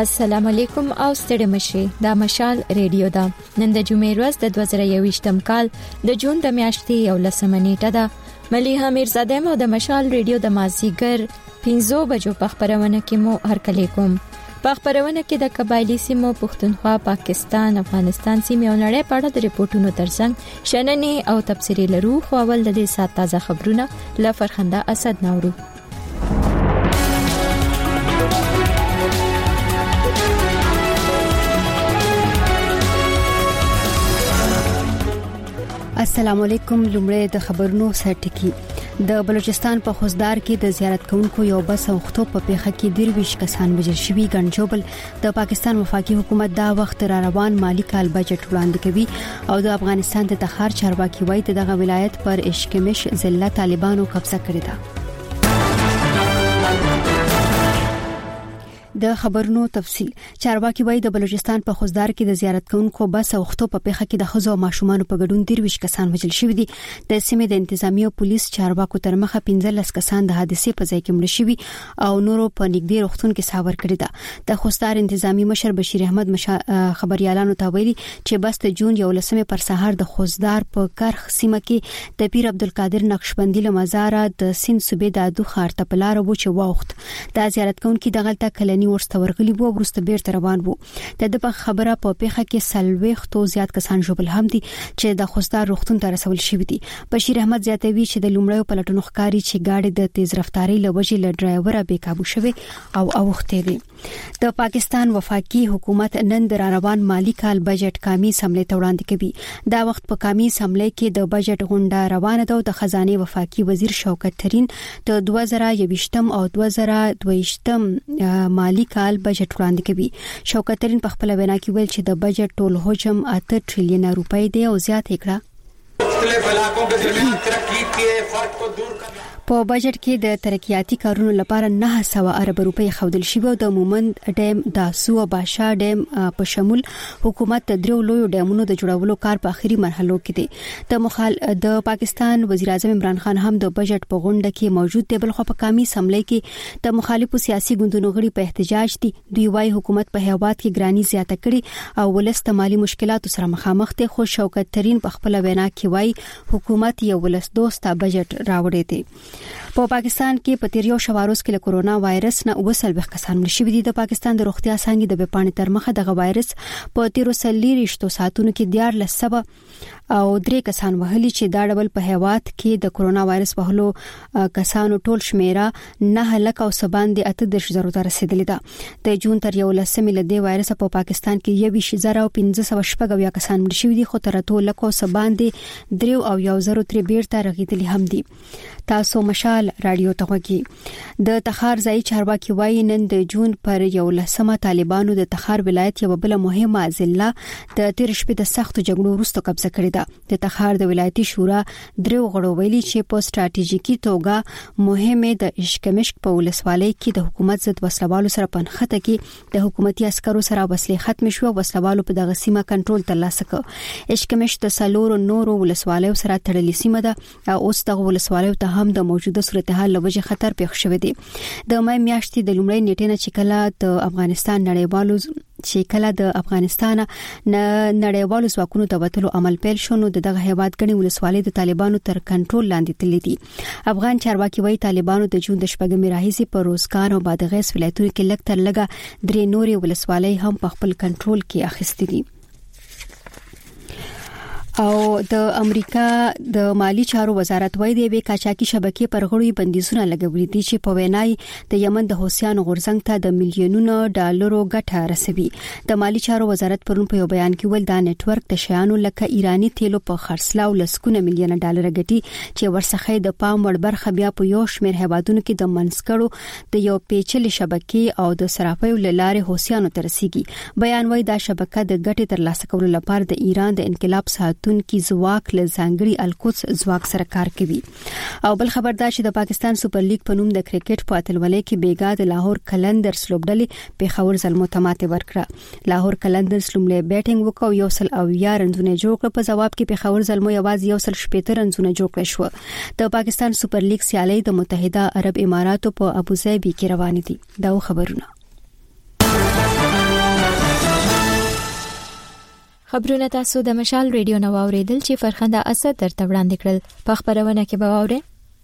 السلام علیکم او ستړي مشه دا مشال ریډیو دا نن د جمعې ورځ د 2023م کال د جون د میاشتې 11 نیټه ده مليحه میرزاده مو د مشال ریډیو د مازیګر 5 بجو په خبرونه کې مو هرکلی کوم په خبرونه کې د قبایلی سیمو پښتونخوا پاکستان افغانستان سیمه او نړۍ په اړه د ریپورتونو ترڅنګ شننې او تفسیری لرو خو اول د دې سات تازه خبرونه ل فرخنده اسد نورو السلام علیکم لمړی د خبرونو سرټکی د بلوچستان په خوزدار کې د زیارت کوونکو یو بس اوختو په پیخه کې 23 کسان وژل شوي ګنجوبل د پاکستان وفاقي حکومت دا وخت را روان مالی کال بجټ وړاندې کوي او د افغانستان د تخار چارواکي وایي دغه ولایت پر اشکمش ضلع طالبانو قبضه کړی ده د خبرونو تفصيل چارواکي وایي د بلوچستان په خوزدار کې د زیارت کوونکو بس اوختو په پیخه کې د خزو ماشومان په ګډون 23 کسان وژل شوي دي د سیمې د انتظامی او پولیس چارواکو تر مخه 15 کسان د حادثې په ځای کې مړ شوي او نورو په نږدې روغتون کې ساور کړی ده د خوزدار انتظامی مشر بشیر احمد خبريالانو ته ویلي چې بس د جون 11 پر سهار د خوزدار په کرخ سیمه کې د پیر عبدالقادر نقشبندی له مزار د سین صوبې د ادو خار ته پلار وو چې واخت د زیارت کوونکو دغلطه کلنی ورسته ورغلی وو ورسته بیرته روان وو د په خبره په پیخه کې سلويختو زیات کسان جوړل هم دي چې د خوستار روغتون ته رسول شوی دي بشیر احمد زیاتوي چې د لومړیو پلټونو ښکاری چې گاډي د تیز رفتاری لوجې له ډرایور به काबू شوی او اوخته دي د پاکستان وفاقي حکومت نن د روان مالی کال بجټ کامی سملې ته وړاندې کوي دا وخت په کامی سملې کې د بجټ غونډه روانه ده د خزانه وفاقي وزیر شوکت ترين د 2023 او 2022 مالی کال بجټ وړاندې کوي شوکت ترين په خپل وینا کې ویل چې د بجټ ټول حجم 8 ټریلیون روپۍ دی او زیات کړه مختلف علاقوں کے درمیان ترقی کے فرق کو دور کرنا په بجټ کې د ترقیاتي کارونو لپاره 900 ارب روپۍ خودل شوی او د مومند ډیم د سو باشا ډیم په شمول حکومت د درو لوی ډیمونو د جوړولو کار په اخري مرحلو کې دی د پاکستان وزیر اعظم عمران خان هم د بجټ په غونډه کې موجود دی بل خو په کامی سملې کې د مخالفو سیاسي ګوندونو غړي په احتجاج دي دوی وايي حکومت په هیواد کې ګرانی زیاته کړي او ولست مالی مشکلاتو سره مخامخ دي خو شوکت ترين په خپل وینا کې وايي حکومت یو ولست دوسته بجټ راوړی دی په پاکستان کې په تیریو شواروس کې له کورونا وایرس نه وسل وخت کسان مړ شوي دي د پاکستان د روغتیا څنګه د بپانې تر مخه دغه وایرس په تیرو سلیریشتو ساتونو کې 14 سبا او 3 کسان وهلي چې دا ډول په هیواد کې د کورونا وایرس په هلو کسانو ټول شمیره 9 لک او سبان دي 8,000 ته رسیدلی ده د جون تر 11 مل د وایرس په پاکستان کې 2,500 کسان مړ شوي دي خو تر 2 لک او سبان دي 3 او 1,000 بیرته رغیدلی هم دي تاسو مشال رادیو ته وګورئ د تخار ځای چارواکي وایي نن د جون پر 11 طالبانو د تخار ولایت یو بل مهمه ضلع د تیر شپې د سختو جګړو وروسته قبضه کړې ده د تخار د ولایتي شورا درو غړو ویلي چې په ستراتیژیکي توګه مهمه د اشکمش په ولسوالۍ کې د حکومت ضد وسلوالو سره پنځخته کې د حکومتي عسکرو سره وسلې ختم شو وسلوالو په دغه سیمه کنټرول ترلاسه کړ اشکمش د سلور نورو ولسوالیو سره تړلې سیمه ده او اوس دغه ولسوالیو ته هم د موجوده صورتحال لوجه خطر پیښ شوی دی د مې میاشتې د لومړۍ نیټې نه چې کله د افغانستان نړیوالو ځواکونو د وټلو عمل پیل شو نو دغه هیواد غني ولسوالۍ د طالبانو تر کنټرول لاندې تللې دي افغان چارواکي وایي طالبانو د جون د شپږمې راهیسي په روزګار او بادغیس ولایتونو کې لږ تر لږه 3 نورې ولسوالۍ هم په خپل کنټرول کې اخیستې دي او د امریکا د مالی چارو وزارت وایي د قاچاقي شبکې پر غړي بندیزونه لګولي دي چې په وینای د یمن د حوثیانو غورځنګ ته د میلیونونو ډالرو ګټه رسوي د مالی چارو وزارت پرون په یو بیان کې ویل دا نت ورک د شیانو لکه ایرانی تیلو په خرڅلاو لسکونه میلیونه ډالر ګټي چې ورڅخه د پام وړ برخه بیا په یو شمېر هیوادونو کې د منسکړو د یو پیچلې شبکې او د صرافیو لارې حوثیانو ته رسیږي بیان وایي دا شبکه د ګټې ترلاسه کولو لپاره د ایران د انقلاب ساتون کی ځواک له ځانګړي القدس ځواک سره کار کوي او بل خبردار چې د پاکستان سپر لیګ په نوم د کرکټ په اتلولۍ کې بیګا د لاهور کلندرز لوبډلې په خور زلمو تماته ورکړه لاهور کلندرز لومړی بیټینګ وکاو یو سل او یا رنونه جوړ کړ په جواب کې په خور زلمو یوازې یو سل شپږ رنونه جوړ کړ شو د پاکستان سپر لیګ سیالي د متحده عرب اماراتو په ابوظبي کې روان دي دا خبرونه خبرونه تاسو د مشال ریډیو نو اوریدل چې فرخنده اسد درته وړاندې کړل. په خبرونه کې به واورئ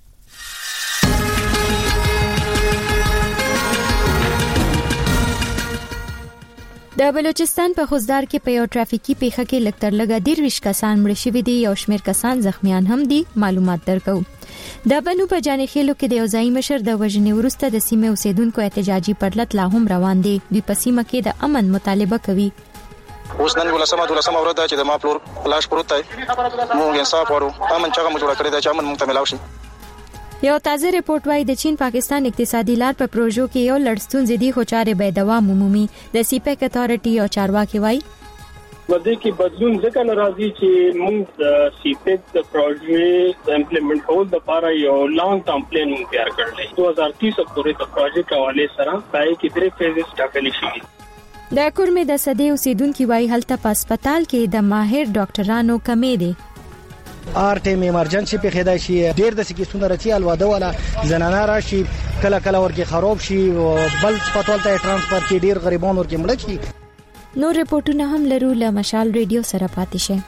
د بلوچستان په خوزدار کې په یو ټرافیکي پیښه کې لکتر لګا 23 کسان مړ شوي دي او شمیر کسان زخمیان هم دي. معلومات درکو. د بنو په جانې خېلو کې د یوځای مشر د وژنې وروسته د سیمې اوسیدونکو احتجاجي پرلط لا هم روان دي. دوی په سیمه کې د امن مطالبه کوي. اوس نن ولسمه ورځ ده چې د ما پلور لاش پروت دی. موږ انصاف غواړو. امن چې موږ جوړ کړی دی چې امن موږ ته ملاوي شي. یو تازه ریپورت وايي د چین پاکستان اقتصادي لار په پروژو کې یو لړستون زدي خو چارې به دوام عمومي. د سیپیک اتارټي او چارواکي وايي ودې کې بدلون ځکه ناراضي چې موږ د سیپیک د پروژې امپلیمنٹ کول د لپاره یو لانګ ټرم پلان تیار کړل. 2030 پورې د پروژې حواله سره پای کې 3 فیزز ټاکل شوي. د کورمې د سدې اوسیدونکو وايي هلته په هسپتال کې د ماهر ډاکټرانو کمی دي. ارټم ایمرجنسي په خدای شي ډیر د سکیسونه رچي الواده ولا زنانه راشي کله کله ورګي خراب شي بل هسپتال ته ترانسفر کې ډیر غریبان ورګي مړ شي. نو ریپورتونه هم لرو له مشال ریډیو سره پاتې شي.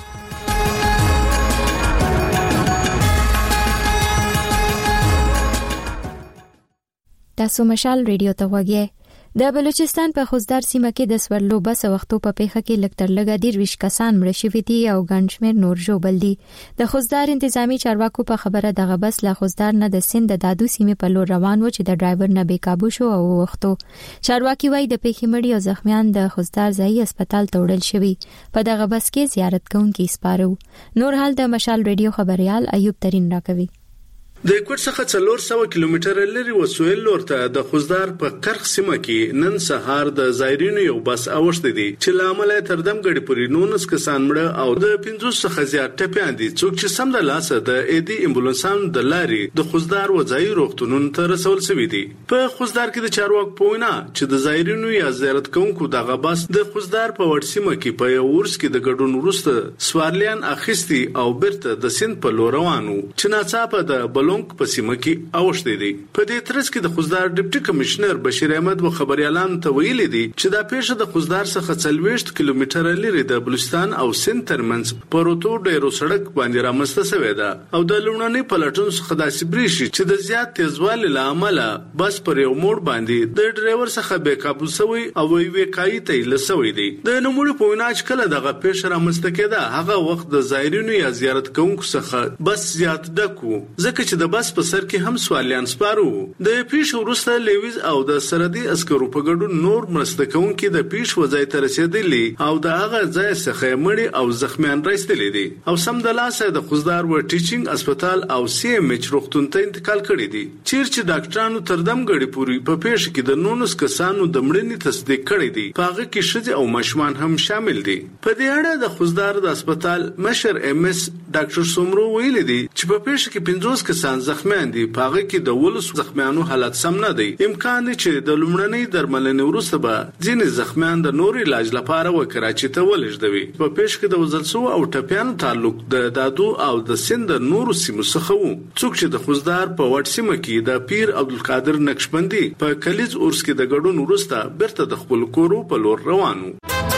تاسو مشال ریډیو ته وګورئ. د بلوچستان په خوزدار سیمه کې د سورلو بس وختو په پیښه کې لکتر لګا 23 کسان مړ شوي دي او ګڼشمیر نور ژوبل دي. د خوزدار انتظامی چارواکو په خبره دغه بس لا خوزدار نه د سند د دادو سیمه په لور روان و چې د ډرایور نه بې قابو شو او وختو. چارواکي وايي د پیښې مړي او زخمیان د خوزدار ځای هسپتال ته وړل شوي. په دغه بس کې زیارت کوونکي سپارو. نور حال د مشال ریډیو خبريال ایوب ترين راکوي. د کوټ څخه 400 کیلومتره لري وسویل لور ته د خوزدار په کرخ سیمه کې نن سهار د زایرینو یو بس اوښته دي چې لامل تر دم غړي پورې 19 کسان مړه او د 500 څخه زیات ټپيان دي. څوک چې سم د لاسه د اېدي امبولانسان د لاري د خوزدار وځای روغتونونو ته رسول شوی دي. په خوزدار کې د چارواک پوینا چې د زایرینو یا زیارت کوونکو دغه بس د خوزدار په وړ سیمه کې په یو ورس کې د ګډون وروسته سوارلیان اخیستي او برته د سند په لور روانو چې ناڅاپه د لونګ په سیمه کې اوښتې دي. په دې ترڅ کې د خوزدار ډیپټي کمشنر بشیر احمد و خبريالان ته ویلي دي چې دا پیښه د خوزدار څخه 40 کیلومتره لري د بلوچستان او سند ترمنځ پروتو ډیرو سړک باندې رامنځته شوې ده او د لومړني پلټون څخه داسې بریشي چې د زیات تیزوالي لامل بس پر یو موړ باندې د ډرایور څخه بې قابو شوی او ویکای ته لسوي دي. د نوموړي په وینا چې کله دغه پیښه رامنځته کېده هغه وخت د زایرینو یا زیارت کوونکو څخه بس زیات ډکو ځکه چې د بس په سر کې هم سوالیان سپارو. د پیښ وروسته لیویز او د سرحدي عسکرو په ګډون نور مرسته کوونکي د پیښ وځای ته رسیدلي او د هغه ځای څخه مړي او زخمیان راستلي دي او سم د لاسه د خوزدار و ټیچینګ هسپتال او سی ام ایچ روغتون ته انتقال کړي دي. چیرې ډاکټرانو تر دم غړي پوری په پیښ کې د 19 کسانو د مړینې تصدیق کړي دي. په هغه کې شذ او مشمان هم شامل دي. په دې اړه د خوزدار د هسپتال مشر ام اس ډاکټر سومرو ویلي دي چې په پیښ کې 50 کسان زخمیان دي. په هغه کې د ولس زخمیانو حالت سم نه دی. امکان دی چې د لومړنۍ درملنې وروسته به ځینې زخمیان د نور علاج لپاره وکراچي ته ولېږدوي. په پیښ کې د وزلسو او ټپيانو تعلق د دادو او د سند نورو سیمو څخه وو. څوک چې د خوزدار په وړ سیمه کې د پیر عبدالقادر نقشبندي په کلیز اورس کې د ګډون وروسته برته د خپل کورو په لور روانو.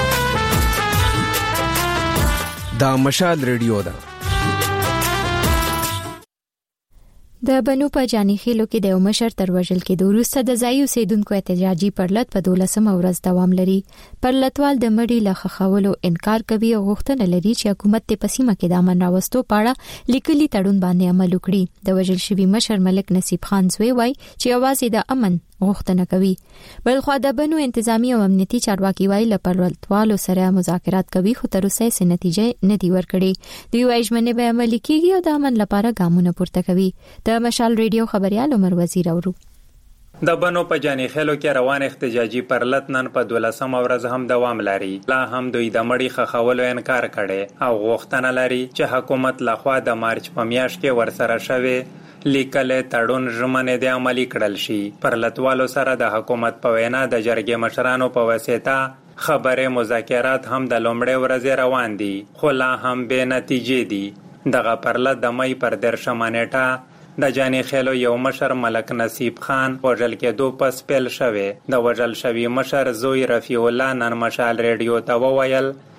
دا مشال ریډیو ده. د بنو په جانې خېلو کې د یو مشر تر وژل کې د وروسته د ځای اوسیدونکو احتجاجي پرلط په 12مه ورځ دوام لري. پرلطوال د مړي له ښخولو انکار کوي او غوښتنه لري چې حکومت ته په سیمه کې د امن راوستو پاړه لیکلي تړون باندې عمل وکړي. د وژل شوی مشر ملک نصیب خان زوی وایي چې اواز د امن غوښتنه کوي. بلخو د بنو انتظامی او امنیتي چارواکي وایي له پرلطوالو سره مذاکرات کوي خو تر اوسه یې نتیجه نه دی ورکړي. دوی وایي ژمنې به عملي کیږي او د امن لپاره ګامونه پورته کوي. د مشال ریډیو خبريال عمر وزیر اورو. د بنو په جانې خېلو کې روان احتجاجي پرلط نن په 12مه ورځ هم دوام لري. لا هم دوی د مړي ښخولو انکار کړي او غوښتنه لري چې حکومت لخوا د مارچ په میاشت کې ورسره شوی لیکل تړون ژمنې د عملي کړل شي. پرلطوالو سره د حکومت په وینا د جرګې مشرانو په واسطه خبرې مذاکرات هم د لومړۍ ورځې روان دي خو لا هم بې نتیجې دي. دغه پرلط د مې پر 13مه نیټه د جانې خېلو یو مشر ملک نصیب خان وژل کېدو پس پیل شوی. د وژل شوي مشر زوی رفیع الله نن مشال ریډیو ته وویل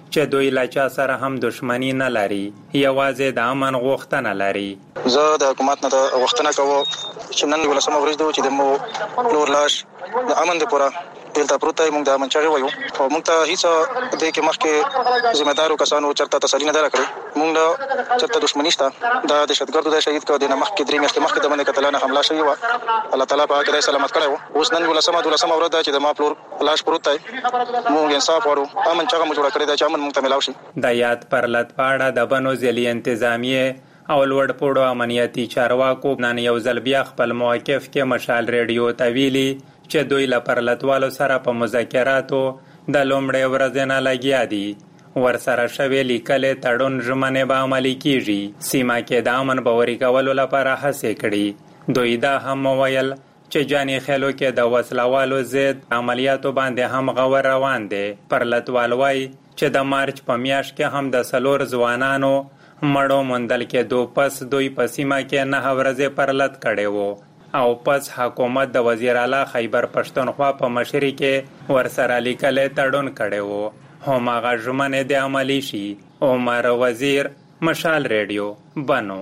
چې دوی لا چا سره هم دښمنی نه لري، یوازې د امن غوښتنه لري. زه د حکومت نه غوښتنه کوم چې نن 19 ورځ ده چې د مو نور لاش د امن د پوره دلته پروت دی. موږ د امن چاغي وایو او موږ ته هیڅ د کې مخکې ذمہدارو کسانو چرته تسلی نه درکړي. موږ چرته دښمنی شته د دهشتګردو د شهید کو د مخکې درې میاشتې مخکې د باندې قتلانه حمله شوی و. الله تعالی په هغه سلامت کړو. اوس نن 19 ورځ ده چې د ما پلور لاش پروت دی. موږ انصاف غواړو، امن چاغه مو جوړ کړی دی چې امن موږ ته ملاوي شي. د یاد پرلط پاړه د بنو ضلعي انتظامیه او لوړ پوړو امنیتي چارواکو نن یو ځل بیا خپل موقف کې مشال ریډیو ته ویلي چې دوی له پرلطوالو سره په مذاکراتو د لومړۍ ورځې نه لګیا دي. ورسره شوی لیکلې تړون ژمنې به عملي کیږي. سیمه کې د امن باوري کولو لپاره هڅې کړي. دوی دا هم وویل چې جاني خیلو کې د وسلوالو ضد عملیاتو باندې هم غور روان دي. پرلطوال وایي چې د مارچ په میاشت کې هم د 4 ځوانانو مړو موندل کېدو پس دوی په سیمه کې 9 ورځې پرلط کړی وو او پس حکومت د وزیر اعلی خیبر پښتونخوا په مشرۍ کې ورسره لیکلې تړون کړی وو. هماغه ژمنې د عملي شي. عمر وزیر، مشال ریډیو، بنو.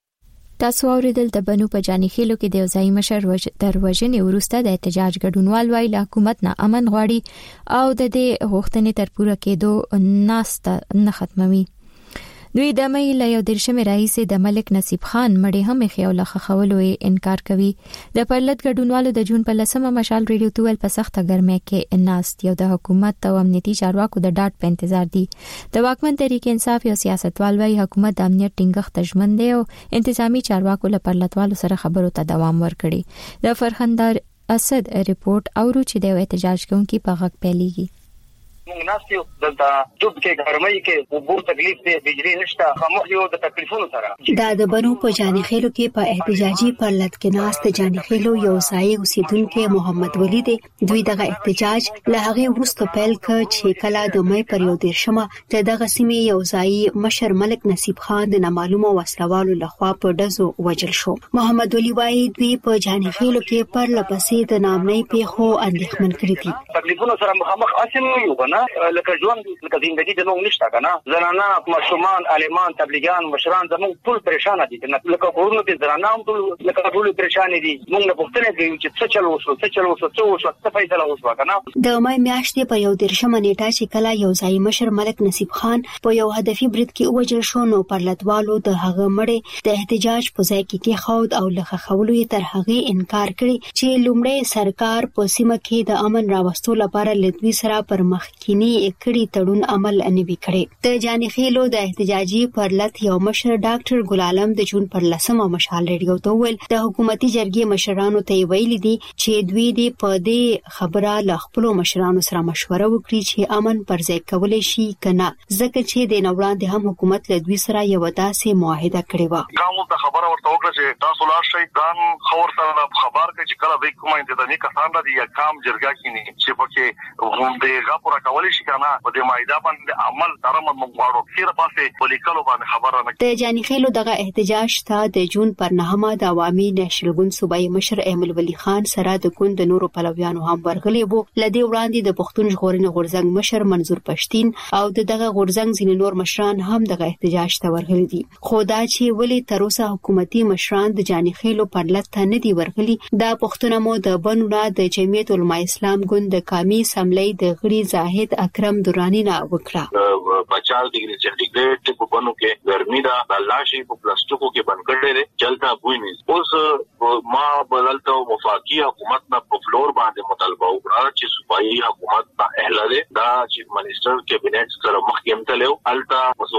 تاسو اوریدل د بنو په جاني خیلو کې د ځای مشر در وژنې وروسته د احتجاج ګډونوال وایي له حکومت نه امن غواړي او د دې غوښتنې تر پوره کېدو ناسته نه ختموي. دوی د مې له 13 رئیس د ملک نصیب خان مړی هم خیاله خولو انکار کوي. د پرلط ګډونوالو د جون په 10 مشال ریډیو توول په سخته ګرمۍ کې ناست یو د حکومت او امنیتي چارواکو د ډاټ په انتظار دي. د واکمن تحریک انصاف یو سیاستوال وايي حکومت د امنیت ټینګښت ژمن دی او انتظامی چارواکو له پرلطوالو سره خبرو ته دوام ورکړي. د فرخندار اسد ریپورت اورو چې د احتجاج کوونکي په غږ پیلېږي. موږ ناستیو دلته ټوب کې ګرمۍ کې وبور تکلیف دی، بجلی نشته، خاموش یو د تکلیفونو سره. دا د بنو په جاني خیلو کې په احتجاجي پرلط کې ناست جاني خیلو یو ځای اوسیدونکو محمد ولی دی. دوی دغه احتجاج له هغه وروسته پیل کړ چې کله د مې پر 13 د دغه سیمې یو ځای مشر ملک نصیب خان د نامعلومه وسلوالو لخوا په ډزو وژل شو. محمد ولی وايي دوی په جاني خیلو کې پر لپسې د نامنۍ پیښو اندېښمن کړي دي. تکلیفونو سره مخامخ اسیم یو لکه ژوند لکه ژوندۍ د نوم نشته کنه. زنانه، ماشومان، عالمان، تبلیغان، مشران زموږ ټول پریشان دي. لکه کورونو کې زنانه هم ټول لکه ټول پریشان دي. موږ نه پوښتنه کوي چې څه چل وشو څه فیصله وشو کنه. د مې میاشتې په 13 نیټه چې کله یو ځای مشر ملک نصیب خان په یو هدفي برید کې وژل شو نو پرلطوالو د هغه مړی د احتجاج په ځای کې خود او لخه خولو تر هغه انکار کړي چې لومړی سرکار په سیمه کې د امن راوستلو لپاره لدوی سره پر مخکینی کړي تړون عمل نه وی کړي. د جاني خیلو د احتجاجي پرلط یو مشر ډاکټر ګل عالم د جون پر 10 مشال ریډیو ته ویل د حکومتي جرګې مشرانو ته ویل دي چې دوی دې په دې خبره له خپل مشرانو سره مشوره وکړي چې امن پر ځای کولای شي کنه، ځکه چې د نوړاندې هم حکومت له دوی سره یو داسې معاهده کړې و. کوم ته خبره ورته وکړه چې تاسو لا شي ځان خبر سره خبر کړئ چې کله به کومه انتظامی کسان را دي یا کام جرګه کې نه چې پکې هم دې غوړه کولای شي کنه په دې مایده باندې عمل درمد مغواړو خیره پاسه پولیکلو باندې خبره نه. د جاني خیلو دغه احتجاج ته د جون پر 9 د عوامي نېشنل ګوند صوبایي مشر احمد ولی خان سره د ګوند د نورو پلویانو هم ورغلي وو. لدې وړاندې د پښتون ژغورنې غورځنګ مشر منظور پښتين او دغه غورځنګ ځینې نور مشران هم دغه احتجاج ته ورغلي دي. خو دا چې ولې تر اوسه حکومتي مشران د جاني خیلو پرلط ته نه دی ورغلي دا پښتون مو د بنونه د جمعیت علماء اسلام ګوند د قومي اسمبلی د غړي زاهد اکرم درانی نه وکړه. 50 ډیګري سنټیګریډ په بنو کې ګرمي دا لاشي په پلاستیکو کې بند کړل دي چلتا بوی نه. اوس ما بدلته وفاقي حکومت نه په فلور باندې مطالبه وکړه چې صوبایي حکومت ته اهل ده دا چیف منسٹر کابینټ سره مخکیم تلو التا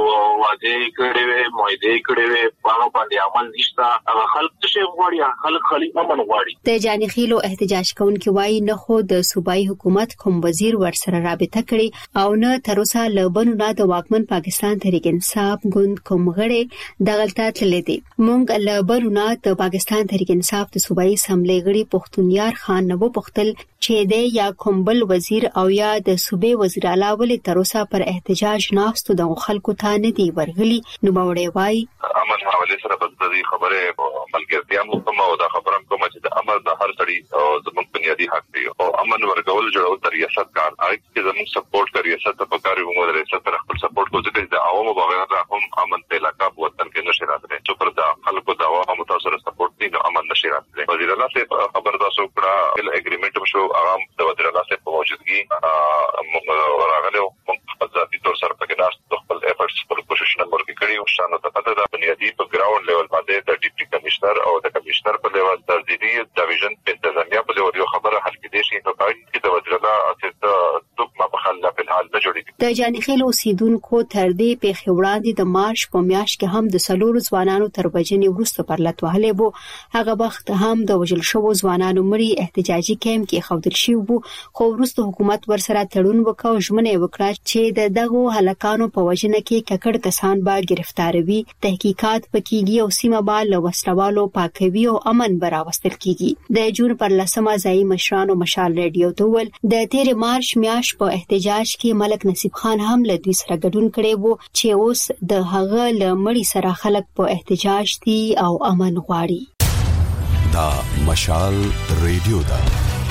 واده کړي وي موعده کړي وي په باندې عمل نشته. هغه خلک څه غواړي؟ خلک خالي امن غواړي. د جاني خیلو احتجاج کوونکي وایي نه خو د صوبایي حکومت کوم وزیر ورسره رابطه کړي او نه تر اوسه لبنو نه د واکمن پاکستان تحریک انصاف ګوند کوم غړي دغلطه تللی دي. مونږ لبنو نه د پاکستان تحریک انصاف د صوبایي اسمبلی غړي پښتونیار خان نو پختل چې د یا کومبل وزیر او یا د صوبې وزیر اعلی ولې تر اوسه پر احتجاج ناستو د خلکو ته نه دی ورغلي. نو باوړې وایي امن حواله سره په دې خبره ملګرتیا مو او دا خبره کوم چې د امر د هر سړي او زموږ بنیادی حق دی او امن ورګول جوړو تر ریاست کار هغه چې زموږ سپورټ کوي ریاست په کار ومو ریاست پر خپل سپورټ کوي چې د عوامو بغیر هم امن په علاقہ وطن کې نشي راتلی چې پر دا خلکو دا عوامو تاسو سره سپورټ دي نو امن نشي راتلی. وزیر اعلی سے خبر تاسو کړه ال اګریمنت شو عوام د وزیر اعلی سے په موجودګي راغلو ذاتي تور سره په کې ناست خپل ایفورټس پر کوشش نمبر کې کړی او شانه ته پته ده بنیادی په ګراوند لیول باندې د ډیپټي کمشنر او د کمشنر په لیول د ځینی ډیویژن په انتظامیه په لیول یو خبره حل کېدې شي نو پای د وزیر اعلی اساس د ما په حل په حال نه جوړیږي. د جانخیل اوسیدونکو تر دې په خوړاندې د مارچ په میاشت کې هم د سلور ځوانانو تر بجنې وروسته پر لټوهلې وو. هغه وخت هم د وجل شو ځوانانو مړي احتجاجي کیمپ کې خودل شي وو خو وروسته حکومت ورسره تړون وکاو ژمنه وکړه چې د دغه هلکانو په وجنه کې ککړ کسان به گرفتاروي تحقیقات پکېږي او سیمه به له وسلوالو پاکوي او امن براوستل کیږي. د جون پر لسمه ځای مشرانو مشال ریډیو ته ول د 13 مارچ میاشت په احتجاج کې ملک نصیب خان هم له دوی سره ګډون کړي وو چې اوس د هغه له مړي سره خلک په احتجاج دي او امن غواړي. دا مشال ریډیو دا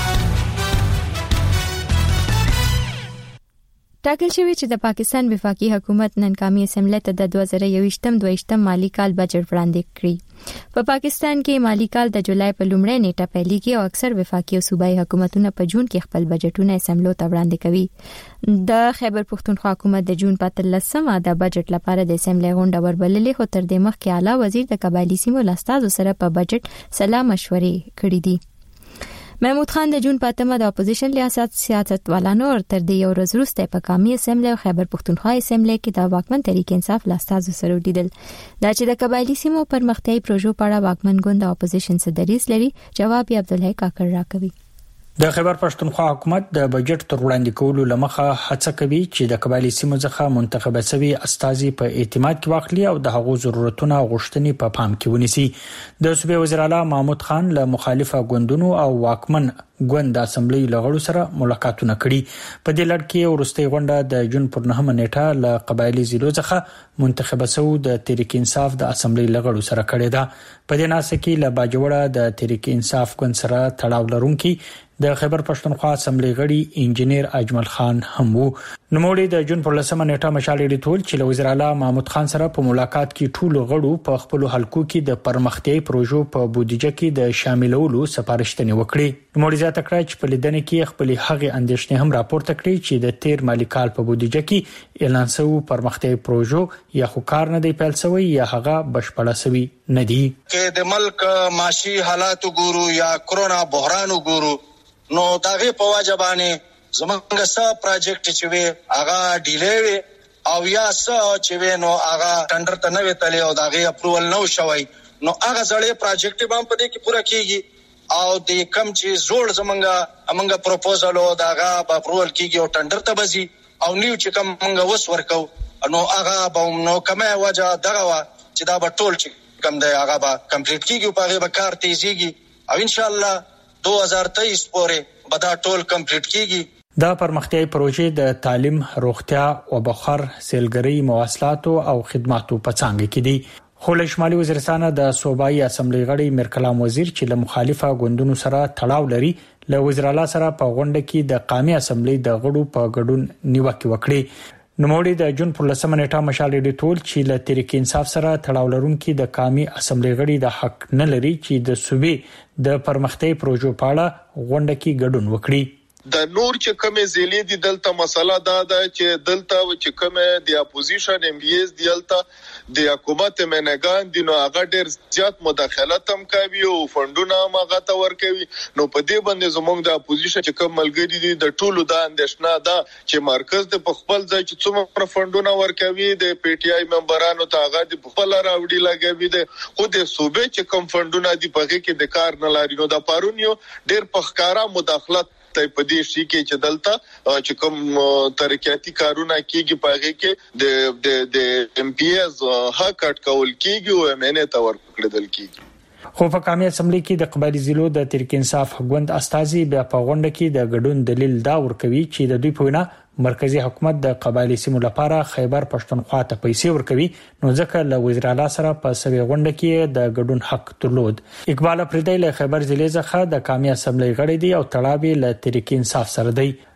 ټاکل شوی چې د پاکستان وفاقي حکومت نن قومي اسمبلی ته د 2022 مالی کال بجټ وړاندې کړی. په پاکستان کې مالی کال د جولای په لومړۍ نیټه پیلېږي او اکثر وفاقي او صوبایي حکومتونه په جون کې خپل بجټونه اسمبلی ته وړاندې کوي. د خیبر پښتونخوا حکومت د جون په 13مه د بجټ لپاره د اسمبلی غونډه وربللې خو تر دې مخکې اعلی وزیر د قبایلی سیمو لاستازو سره په بجټ سلا مشورې کړې دي. محمود خان د جون پاتمه د اپوزیشن سیاستوالانو تر دې یو ورځ وروسته په قومي اسمبلی او خیبر پښتونخوا اسمبلی کې د واکمن تحریک انصاف لاستازو سره ولیدل. دا چې د قبایلی سیمو پرمختیايي پروژو په اړه واکمن ګوند د اپوزیشن صدریس لري جواب یې عبدالحی کاکړ راکوي. د خیبر پښتونخوا حکومت د بجټ تر وړاندې کولو لمخه هڅه کوي چې د قبایلی سیمو څخه منتخب شوی استازي په اعتماد کې واخلي او د هغو ضرورتونو او غوښتنې په پام کې ونیسي. د صوبې وزیر اعلی محمود خان له مخالفه ګوندونو او واکمن ګوند د اسمبلی لغړو سره ملاقاتونه کړي. په دې لړ کې ورستۍ غونډه د جون پر 9 نیټه له قبایلی ضلعو څخه منتخب شو د تحریک انصاف د اسمبلی لغړو سره کړې ده. په دې ناسه کې له باجوړه د تحریک انصاف ګوند سره تړاو لرونکي د خیبر پښتونخوا اسمبلی غړي انجنیر اجمل خان هم وو. نوموړي د جون پر 10 نیټه مشال ډیټول چې له وزیر اعلی محمود خان سره په ملاقات کې ټول غړو په خپل حلقو کې د پرمختیايي پروژو په بودیجه کې د شاملولو سپارښتنې وکړي. نوموړي زیاته کړه چې په لیدنه کې خپل هغه اندېښنې هم راپورته کړې چې د 13 مالی کال په بودیجه کې اعلان شوی پرمختیايي پروژو یا خو کار نه دی پیل شوی یا هغه بشپړه شوی نه دی. کې د ملک معاشي حالات ګورو یا کرونا بحران ګورو نو دغه په واجبانه زمونږ سره پروجیکټ چې وي هغه ډیلی وي او یا څه چې وي نو هغه ټندر ته نه وتلی او دغه اپروول نه شوی نو هغه ځړې پروجیکټ به په دې کې پوره کیږي او د کم چې زوړ زمونږ پروپوزل او دغه اپروول کیږي او ټندر ته بزي او نیو چې کم موږ وس ورکو نو هغه به نو کومه وجه دغه چې دا به ټول چې کم دی هغه به کمپلیټ کیږي په هغه به کار تیزیږي او ان شاء الله 2023 پورې به دا ټول کمپلیټ کیږي. دا پرمختیايي پروژې د تعلیم، روغتیا او بخار، سیلګرۍ، مواصلات او خدماتو په څانګه کې دي. خو له شمالي وزیرستان د صوبایي اسمبلی غړي میرکلام وزیر چې له مخالفه ګوندونو سره تړاو لري له وزیر اعلی سره په غونډه کې د قومي اسمبلی د غړو په ګډون نیوکه وکړه. نوموړي د جون پر 10 نیټه مشال ډیټول چې له تحریک انصاف سره تړاو لرونکي د قومي اسمبلی غړي د حق نه لري چې د صوبې د پرمختیايي پروژو په اړه غونډه کې ګډون وکړي. د نور چې کومه زیلې دي دلته مسله دا ده چې دلته چې کومه د اپوزیشن ام بي اس دلته د حکومت منګان دي نو هغه ډیر زیات مداخلت هم کوي او فندونه هم هغه ته ورکوي نو په دې باندې زموږ د اپوزیشن چې کوم ملګری دي د ټولو د اندېښنه ده چې مرکز د خپل ځای چې څومره فندونه ورکوي د پی ټی آی ممبرانو ته هغه د خپل راوړي لګوي د خو د صوبې چې کوم فندونه دي په کې د کار نه لري نو د پارونیو ډیر پخکارا مداخلت ته په دې شي کې چې دلته چې کوم ترقیاتي کارونه کیږي په هغه کې د ام پی اس حق اټکول کیږي او ام ان ا ته ورکړل کیږي. خو په قومي اسمبلی کې د قبایلی ضلعو د تحریک انصاف ګوند استازي بیا په غونډه کې د ګډون دلیل دا ورکوي چې د دوی په وینا مرکزی حکومت د قبایلی سیمو لپاره خیبر پښتونخوا ته پیسې ورکوي نو ځکه له وزیر اعلی سره په سوي غونډه کې د ګډون حق درلود. اقبال پردی له خیبر ضلع څخه د قومي اسمبلی غړی دی او تړاو له تحریک انصاف سره دی.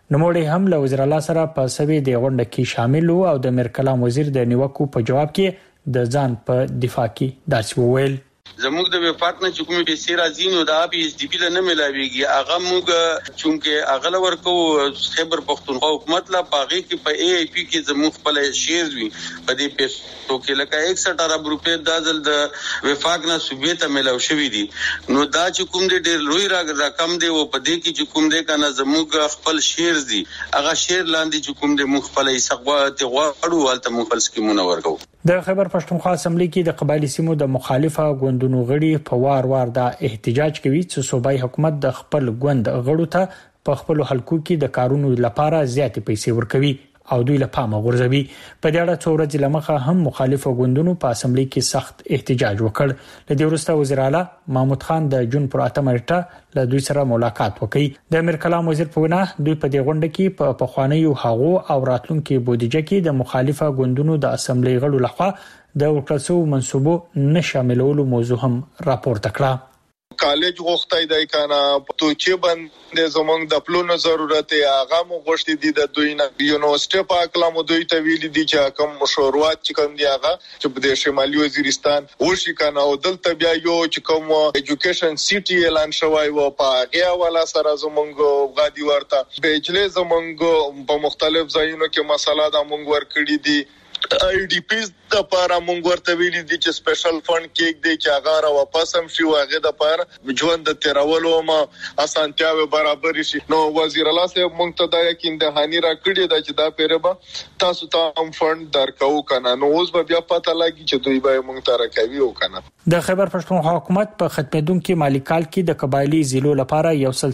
نوموړي هم له وزیر الله سره په سوي د غونډه کې شامل او د میرکلام وزیر د نیوکو په جواب کې د ځان په دفاع کې داسې وویل. زموږ د وفاق نه چې کومې پیسې راځي نو دا پی ایچ ډی پی له نه ملاويږي. هغه موږ چونکه اغله ورکو خیبر پختونخوا حکومت لا باغی کې په ای ای پی کې زموږ خپل شیر وي په دې پیسو کې لکه 61 ارب روپے د ځل د وفاق نه صوبې ته ملاو شوې دي. نو دا چې کوم دې ډېر لوی رقم دی او په دې کې چې کوم دې کنه زموږ خپل شیر دي هغه شیر لاندې چې کوم دې موږ خپل حساب غواړو ولته موږ خپل سکیمونه ورکو. د خیبر پښتونخوا اسمبلی کې د قبایلی سیمو د مخالفه ګوندونو غړي په وار د احتجاج کوي چې صوبایي حکومت د خپل ګوند غړو ته په خپل حلقو کې د کارونو لپاره زیاتې پیسې ورکوي او دوی له پامه غورځوي. په دې اړه څو ورځې لمخه هم مخالفه ګوندونو په اسمبلی کې سخت احتجاج وکړ. لدې وروسته وزیر اعلی محمود خان د جون پر 8 نیټه له دوی سره ملاقات وکړي. د میرکلام وزیر په وینا دوی په دې غونډه کې په پخوانیو هغو او راتلونکو بودیجه کې د مخالفه ګوندونو د اسمبلی غړو لخوا د ورکړسو منسوبو نشاملولو موضوع هم راپورته کړه. کالج غوښتای دی کنه تو چې باندې زمونږ د پلونو ضرورت هغه مو غوښتي دي د دوی نه یونیورسيټي په کلام دوی ته ویل دي چې کوم مشورات چې کوم دی هغه چې په شمالي وزیرستان وشي کنه او دلته بیا یو چې کوم ایجوکیشن سیټي اعلان شوی و په هغه ولا سره زمونږ غادي ورته بهجله زمونږ په مختلف ځایونو کې مسله د مونږ ور کړی دي. ای ډی پیز د لپاره مونږ ورته ویلي دي چې سپیشل فند کې دی چې هغه را واپس هم شي واغې د لپاره ژوند د تیرولو ما اسانتیاوي برابر شي. نو وزیر الله صاحب مونږ ته دا یقین دهانی را کړی دا چې دا پیربا تاسو ته هم فند درکو کنه. نو اوس به بیا پته لګي چې دوی به مونږ ته راکوي او کنه. د خیبر پښتونخوا حکومت په ختمېدونکو مالی کال کې د قبایلی ضلعو لپاره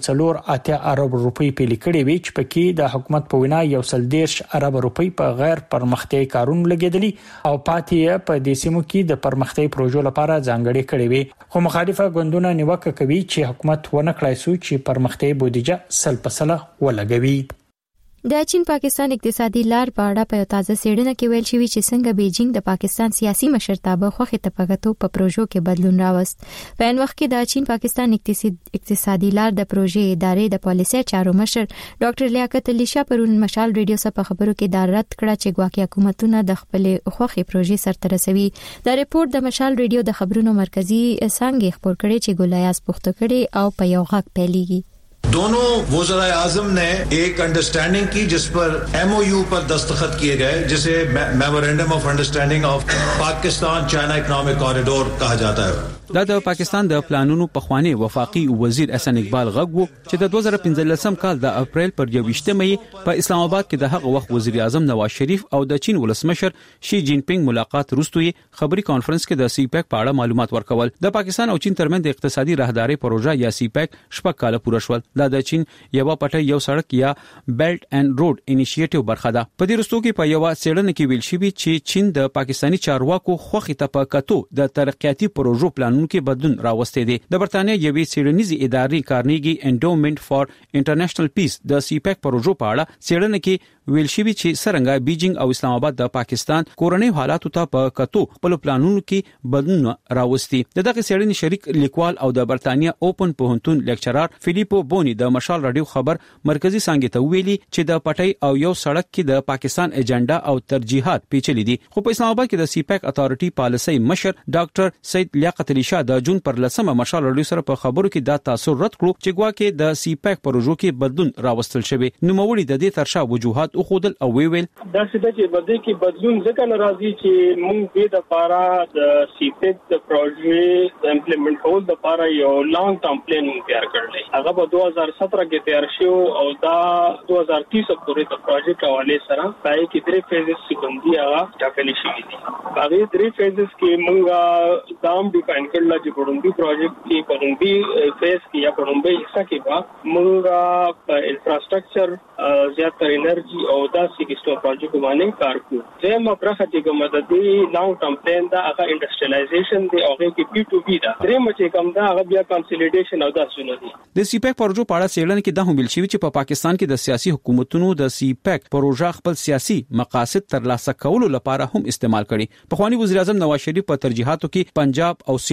1.8 ارب روپۍ پیل کړي وي چې پکې د حکومت په وینا 1.10 ارب روپۍ په غیر پرمختیايي کارونو لګیدلي او پاتې په دې سیمو کې د پرمختیايي پروژو لپاره ځانګړي کړي وي. خو مخالفه ګوندونه نیوکه کوي چې حکومت ونه کړای سو چې پرمختیايي بودیجه سل په سل ولګوي. د چین پاکستان اقتصادي لار په اړه په تازه څېړنه کې ویل شوی چې څنګه بیجینګ د پاکستان سیاسي مشرتابه خوخه تپغتو په پروژو کې بدلون راوست. په ان وخت کې د چین پاکستان اقتصادي لار د پروژې ادارې د پالیسي چارو مشر ډاکټر لیاقت علي شاه پرون مشال ریډیو سره په خبرو کې دا رد کړه چې ګواکې حکومتونه د خپل خوخه پروژې سرته رسوي. دا ریپورت د مشال ریډیو د خبرونو مرکزی څنګه خبر کړي چې ګولیاس پخته کړي او په یو غږ پیلېږي. दोनों वज़ीर आज़म ने एक अंडरस्टैंडिंग की जिस पर MOU पर दस्तखत किए गए जिसे memorandum of understanding of Pakistan China economic corridor कहा जाता है. دا د پاکستان د پلانونو پخوانی وفاقي وزیر احسان اقبال غږ چې د 2015 کال د اپریل پر 21 مې په اسلام آباد کې د هغه وخت وزیر اعظم نواز شریف او د چین ولسمشر شي جین پینګ ملاقات وروسته خبري کانفرنس کې د سی پیک په اړه معلومات ورکول. د پاکستان او چین ترمنځ د اقتصادي راهداري پروژه یا سی پیک شپږ کال پوره شول. دا د چین یو پټه یو سړک یا بیلټ اینڈ روډ انیشیټیو برخه ده. په دې وروسته کې په یو څېړنه کې ویل شوی چې چین د پاکستانی چارواکو خوخي ته په کتو د ترقیاتي پروژو پلانونو کې بدلون راوستي دي. د برتانیې یوې څېړنیزې ادارې کارنیګي انډومنټ فار انټرنیشنل پیس د سی پیک پروژو په اړه څېړنه کې ویل شوی چې څنګه بیجینګ او اسلام آباد د پاکستان کورنۍ حالاتو ته په کتو خپل پلانونو کې بدلون راوستي. دغه څېړنې شریک لیکوال او د برتانیې اوپن پوهنتون لیکچرر فلیپو بونی د مشال رادیو خبر مرکزی څنګه ته ویلي چې د پټي او یو سړک کې د پاکستان ایجنډا او ترجیحات پیچلي دي. خو په اسلام آباد کې د سی پیک اتھارټي پالیسي مشر ډاکټر سید لیاقت علي شاه د جون پر 10 مشال رادیو سره په خبرو کې دا تاثر رد کړو چې ګواکې د سی پیک پروژو کې بدلون راوستل شوی. نو موري د دې ترشا وجوهات او خودل او ویل دا چې بده کې بدلون ځکه ناراضي چې موږ د لپاره د سی پیک د پروژې امپلیمنٹ کول د لپاره یو لانګ ټرم پلان تیار کړل. هغه په 2017 کې تیار شو او دا 2030 پورې د پروژې حواله سره پای کې درې فیزز سکندي هغه ټاکل شوی دي. هغه درې فیزز کې موږ دام ډیفاین کړل چې پړومبي پروژې کې پړومبي فیز کې یا پړومبي حصہ کې با موږ په انفراستراکچر زیاتره انرژي او دا سیکسټو پروژې باندې کار کوو. زموږ پرخه چې کومه د دې لانګ ټرم پلان دا هغه انډستریالایزیشن دی او کې P2B دا درېم چې کوم دا هغه بیا کنسولیډیشن او دا څونه دي. د سی پیک پروژو په اړه څېړنه کې دا هم ویل شوی چې په پاکستان کې د سیاسي حکومتونو د سی پیک پروژه خپل سیاسي مقاصد ترلاسه کولو لپاره هم استعمال کړي. پخوانی وزیر اعظم نواز شریف په ترجیحاتو کې پنجاب او سند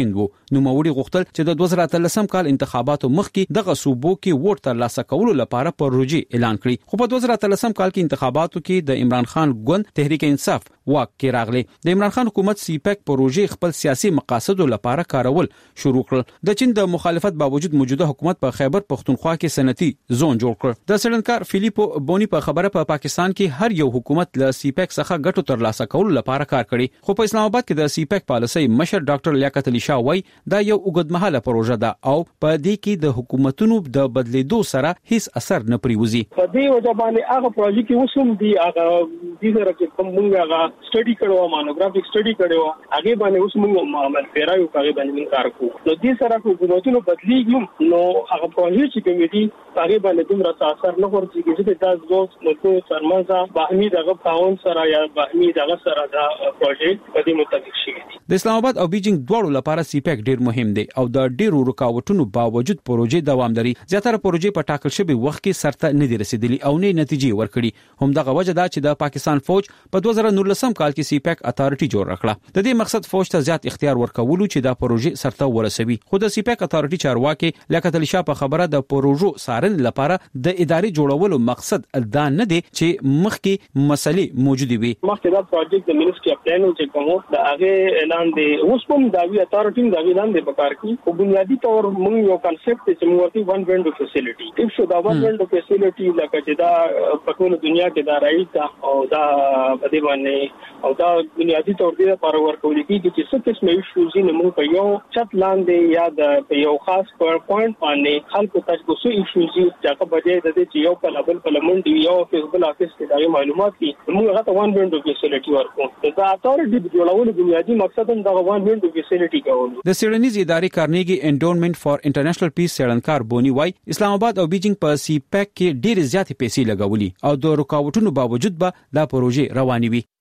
اړوند وو. نو موري غوښتل چې د 2013 کال انتخاباتو مخکې دغه صوبو کې ووټ ترلاسه کولو لپاره پروژې اعلان کړي. خو په 2013 کال کې انتخاباتو کې د عمران خان ګوند تحریک انصاف واک کې راغلی. د عمران خان حکومت سی پیک پروژې خپل سیاسي مقاصدو لپاره کارول شروع کړل. د چین د مخالفت باوجود موجوده حکومت په خیبر پختونخوا کې صنعتي زون جوړ کړ. د سړنکار فلیپو بونی په خبره په پاکستان کې هر یو حکومت له سی پیک څخه ګټو ترلاسه کولو لپاره کار کړي. خو په اسلام آباد کې د سی پیک پالیسي مشر ډاکټر لیاقت علي شاه وایي دا یو اوږدمهاله پروژه ده او په دې کې د حکومتونو د بدلیدو سره هیڅ اثر نه پریوزي. په دې وجه باندې هغه پروژه کې وسوم دي هغه د سره چې کوم موږ هغه سټډي کړو مانوګرافیک سټډي کړو هغه باندې اوس موږ عمل پیراو هغه باندې کار کوو. نو دې سره حکومتونو بدلیږي نو هغه پروژه چې کومې دي هغه باندې دومره اثر نه ورځي چې دا زوس نو څه سرمازه باهمي دغه قانون سره یا باهمي دغه سره دا پروژه په دې مطابق شي. د اسلام آباد او بیجینګ دواړو لپاره سی پیک ډیر مهم دی او د ډیرو رکاوټونو باوجود پروژې دوام لري. زیاتره پروژې په ټاکل شوی وخت کې سرته نه دي رسیدلي او نه نتیجې ورکړي. همدغه وجه دا چې د پاکستان فوج په 2019 کال کې سی پیک اتارټي جوړ کړه. د دې مقصد فوج ته زیات اختیار ورکولو چې دا پروژې سرته ورسوي. خو د سی پیک اتارټي چارواکي لیاقت علي شاه په خبره د پروژو څارنې لپاره د ادارې جوړولو مقصد دا نه دی چې مخکې مسلې موجوده وي. مخکې دا پروژې د منیسټري اف پلان چې کوم د هغه اعلان دی اوس هم دا وی اتارټي دا اعلان دی په کار کې. او بنیادی تور موږ یو کانسپټ چې موږ ورته ون وینډو فیسیلیټي ایف شو دا ون وینډو فیسیلیټي لکه چې دا په ټول دنیا کې دا راځي او دا په دې باندې او دا بنیادی تور دی لپاره ورکول کېږي چې څه قسم ایشوز نه موږ په یو چت لاندې یا د یو خاص پوینټ باندې خلکو ته کوڅه ایشوز چې هغه بجې د دې چې یو په لبل په لمونډي یو فیسبل افیس کې دا معلومات دي موږ هغه ته ون وینډو فیسیلیټي ورکو. دا اتارټي جوړولو بنیادی مقصد هم دا ون وینډو فیسیلیټي کول. د سیډنیز ادارې کارنیګي انډونمنت فار انټرنیشنل پیس سړنکار بونی وای اسلام آباد او بیجینګ په سی پیک کې ډېر زیات پیسې لګولي او د رکاوټونو باوجود به دا پروژې روانې وي.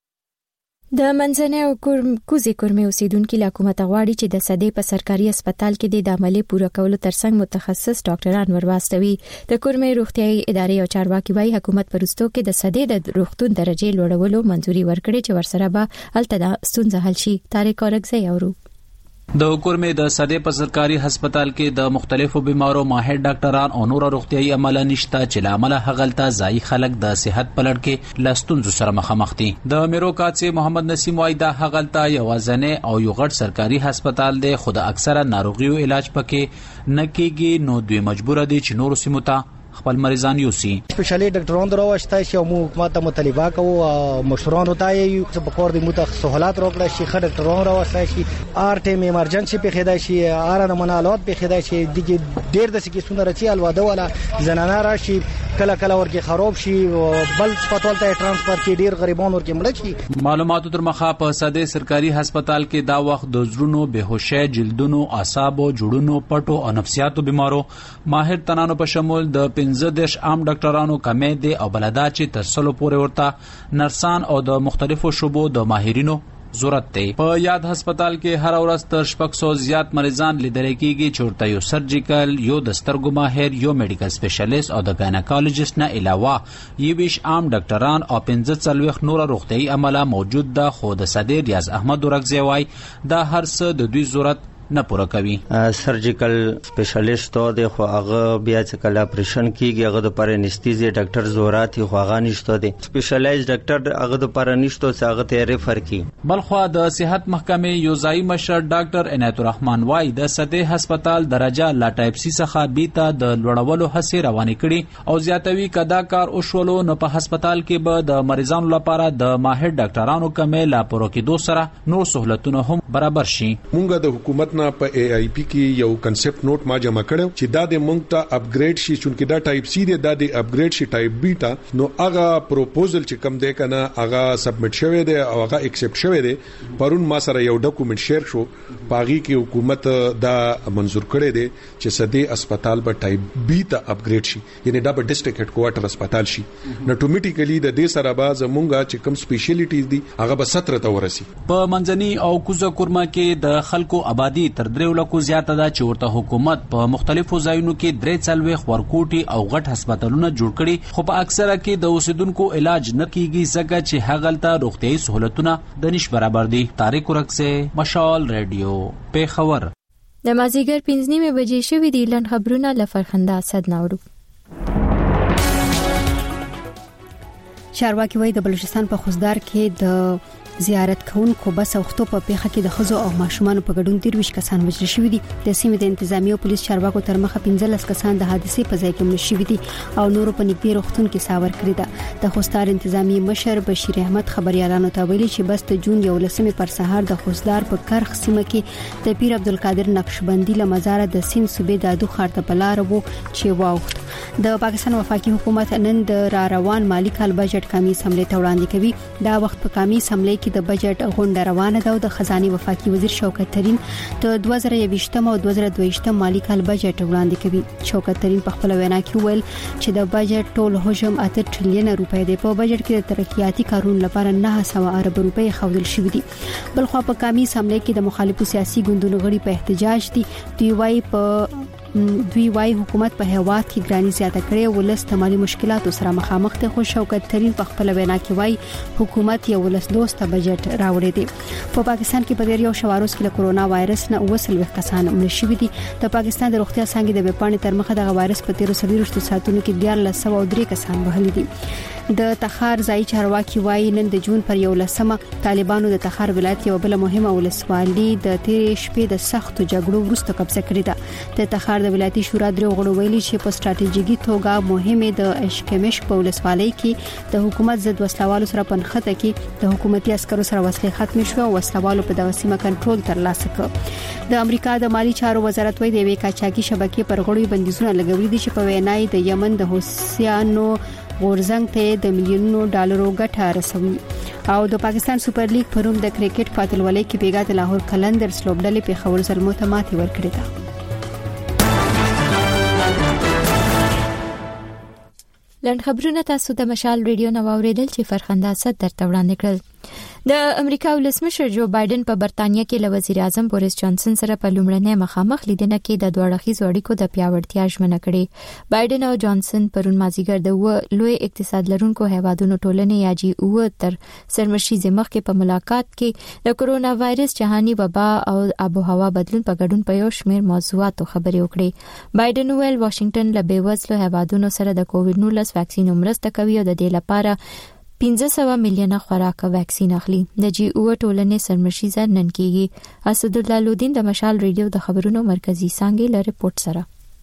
د منځنۍ او کوزي کورمې اوسیدونکو له حکومت غواړي چې د سدې په سرکاري هسپتال کې د عملي پوره کولو ترڅنګ متخصص ډاکټران ورواستوي. د کورمې روغتيایي ادارې او چارواکي وايي حکومت پرستو کې د سدې د روغتون درجه لوړولو منځوري ورکړي چې ورسره به التدا ستونزه حل شي. طارق اورګزی اورو. د کورمې د سدې په سرکاري هسپتال کې د مختلفو بیمارو ماهر ډاکټران او نور روغتيایي عمله نشته چې لامل هغلته ځای خلک د صحت پلړ کې لستونزو سره مخامخ دي. د میروکاتسي محمد نسیم وای دا هغلته یوازنه او یو غټ سرکاري هسپتال دی خو د اکثره ناروغیو علاج پکې نه کیږي نو دوی مجبور دي چې نور سیمو ته خپل مریضان یوسي. سپیشلی ډاکټرانو درواشته شي او حکومت ته مطالبه کوو مشرانو ته یې چې په کور د موته سہولت راکړه شي خډ ډاکټرانو راوسته شي ار ټیم ایمرجنسي په خدای شي ار د منالات په خدای شي د ډیر د سکیسونه رچي الواده ولا زنانه راشي کله ورګي خراب شي بل سپټال ته ترانسفر کې ډیر غریبان ورګي مړ شي. معلوماتو تر مخه په سدې سرکاري هسپتال کې دا وخت د زړونو بهوشه جلدونو اعصابو جوړونو پټو او نفسیاتو بیمارو ماهر تنانو په شمول د 15 عام ډاکټرانو کمې دي او بلدا چې تر سلو پورې ورته نرسان او د مختلفو شوبو د ماهرینو ضرورت دی. په یاد هسپتال کې هر ورځ تر 600 زیات مریضان لیدل کېږي چې ورته یو سرجیکل یو د سترګو ماهر یو میډیکل سپیشلیست او د ګاینیکالوجیست نه علاوه 20 عام ډاکټران او 15 نور روغتيایي عمله موجود ده. خو د صدر ریاض احمد اورګزی وای دا هر څه د دوی ضرورت نه پوره کوي. سرجیکل سپیشلیست د خو هغه بیا چې کله اپریشن کیږي هغه د پر انستیزي ډاکټر زورات خو هغه نشته دي. سپیشلایز ډاکټر هغه د پر نشته چې هغه ته ریفر کی. بلخو د صحت محکمې یو ځای مشر ډاکټر عنایت الرحمن وای د سدې هسپتال درجه لا ټایپ سی څخه بیته د لوړولو هڅې روانې کړي او زیاتوي کدا کار او شولو نو په هسپتال کې به د مریضانو لپاره د ماهر ډاکټرانو کمې لا پرو کې دو سره نور سہولتونه هم برابر شي. مونږ د حکومت په ای آی پی کې یو کنسپټ نوٹ ما جمع کړو چې دا د مونږ ته اپګریډ شي چونکه دا ټایپ سی دی دا د اپګریډ شي ټایپ بی ته نو هغه پروپوزل چې کم دی کنه هغه سبمټ شوی دی او هغه ایکسپټ شوی دی. پرون ما سره یو ډاکومېنټ شیر شو پاغي کې حکومت دا منزور کړی دی چې سدې هسپتال په ټایپ بی ته اپګریډ شي یعنی دا په ډیسټریکټ هډ کوارټر هسپتال شي. نو اتوماتیکلی د دې سره باز مونږه چې کم سپیشلیټیز دي هغه به 17 ته ورسي. په منځني او کوزه کورما کې د خلکو آبادی تر 3 لکو زیاته ده چې ورته حکومت په مختلفو ځایونو کې 43 ورکوټي او غټ هسپتالونه جوړ کړي خو په اکثره کې د اوسیدونکو علاج نه کیږي ځکه چې هغلته روغتيایي سہولتونه د نش برابر دي. طارق اورګزی مشال ریډیو پیښور. د مازیګر 5:30 بجې شوې دي. لن خبرونه لفرخنده اسد ناورو. چارواکي وایي د بلوچستان په خوزدار کې د زیارت کوونکو بس اوختو په پیښه کې د خزو او ماشومان په ګډون 23 کسان وژل شوي دي. د سیمې د انتظامی او پولیس چارواکو تر مخه 15 کسان د حادثې په ځای کې مړ شوي دي او نورو په نږدې روغتون کې ساور کړی ده. د خوستار انتظامی مشر بشیر احمد خبريالانو ته ویلي چې بس د جون 11 پر سهار د خوستار په کرخ سیمه کې د پیر عبدالقادر نقشبندي له مزار د سین صوبې د ادو خار ته بلار وو چې واوخت. د پاکستان وفاقي حکومت نن د را روان مالی کال بجټ کمی سملې ته وړاندې کوي. دا وخت په کمی سملې کې د بجټ غونډه روانه ده او د خزانه وفاقي وزیر شوکت ترين د 2020 او 2022 مالی کال بجټ وړاندې کوي. شوکت ترين په خپل وینا کې ویل چې د بجټ ټول حجم 8 ټریلیون روپۍ دی. په بجټ کې د ترقیاتي کارونو لپاره 900 ارب روپۍ خودل شوې دي. بل خو په کمی سملې کې د مخالفو سیاسي ګوندونو غړي په احتجاج دي. دوی وايي حکومت په هیواد کې ګرانی زیاته کړې ولست مالي مشکلاتو سره مخامخ دي. خو شوکت ترين په خپل وینا کې وايي حکومت یو ولست دوست بجټ راوړی دی. په پاکستان کې په ډیر شوارز کې کرونا وایرس نه 29 کسان مړ شوي دي. د پاکستان د روغتیا څنګه د وپاڼې تر مخه د وایرس په 13 ساعتونو کې 1403 کسان وهلي دي. د تخار ځای چارواکي وايي نن د جون پر 11 طالبانو د تخار ولایت یو بل مهمه ولسوالي د تیر شپې د سختو جګړو وروسته قبضه کړې ده. د تخار د ولایتي شورا درو غړو ویلي چې په ستراتیژیکي توګه مهمه د اشکمش په ولسوالۍ کې د حکومت ضد وسلوالو سره پنخته کې د حکومتي عسکرو سره وسلې ختم شو او وسلوالو په دغه سیمه کنټرول ترلاسه کړ. د امریکا د مالی چارو وزارت وایي د وی کاچاکی شبکې پر غړو بندیزونه لګولي دي چې په وینای د یمن د حوثیانو غورزنګ ته د میلیونونو ډالرو ګټه رسوي. او د پاکستان سپر لیګ پروم د کرکټ فاتلولۍ کې بیګا د لاهور کلندرز لوبډلې په خبر زلمو ته ماتې ورکړې ده. لند خبرونه تاسو د مشال ریډیو نو اوریدل چې فرخنده اسد درته وړاندې کړل. د امریکا ولسمشر جو بایدن په برتانیا کې له وزیر اعظم بوریس جانسن سره په لومړنۍ مخامخ لیدنه کې د دوه اړخیزو اړیکو د پیاوړتیا ژمنه کړې. بایدن او جانسن پرون مازیګر د لوی اقتصاد لرونکو هیوادونو ټولنې یا جی او تر سرمشيزه مخکې په ملاقات کې د کرونا وایرس جهاني وبا او آب او هوا بدلون په ګډون په یو شمېر موضوعاتو خبرې وکړې. بایدن ویل واشنگټن له بیوزلو هیوادونو سره د کووډ-19 واکسین مرسته کوي او د دې لپاره 1500 میلیونه خوراک واکسین اخلي. د جی او ټولنې سرمشيزه نن کېږي. اسد الله لودین د مشال ریډیو د خبرونو مرکزی څنګه ل ریپورت سره.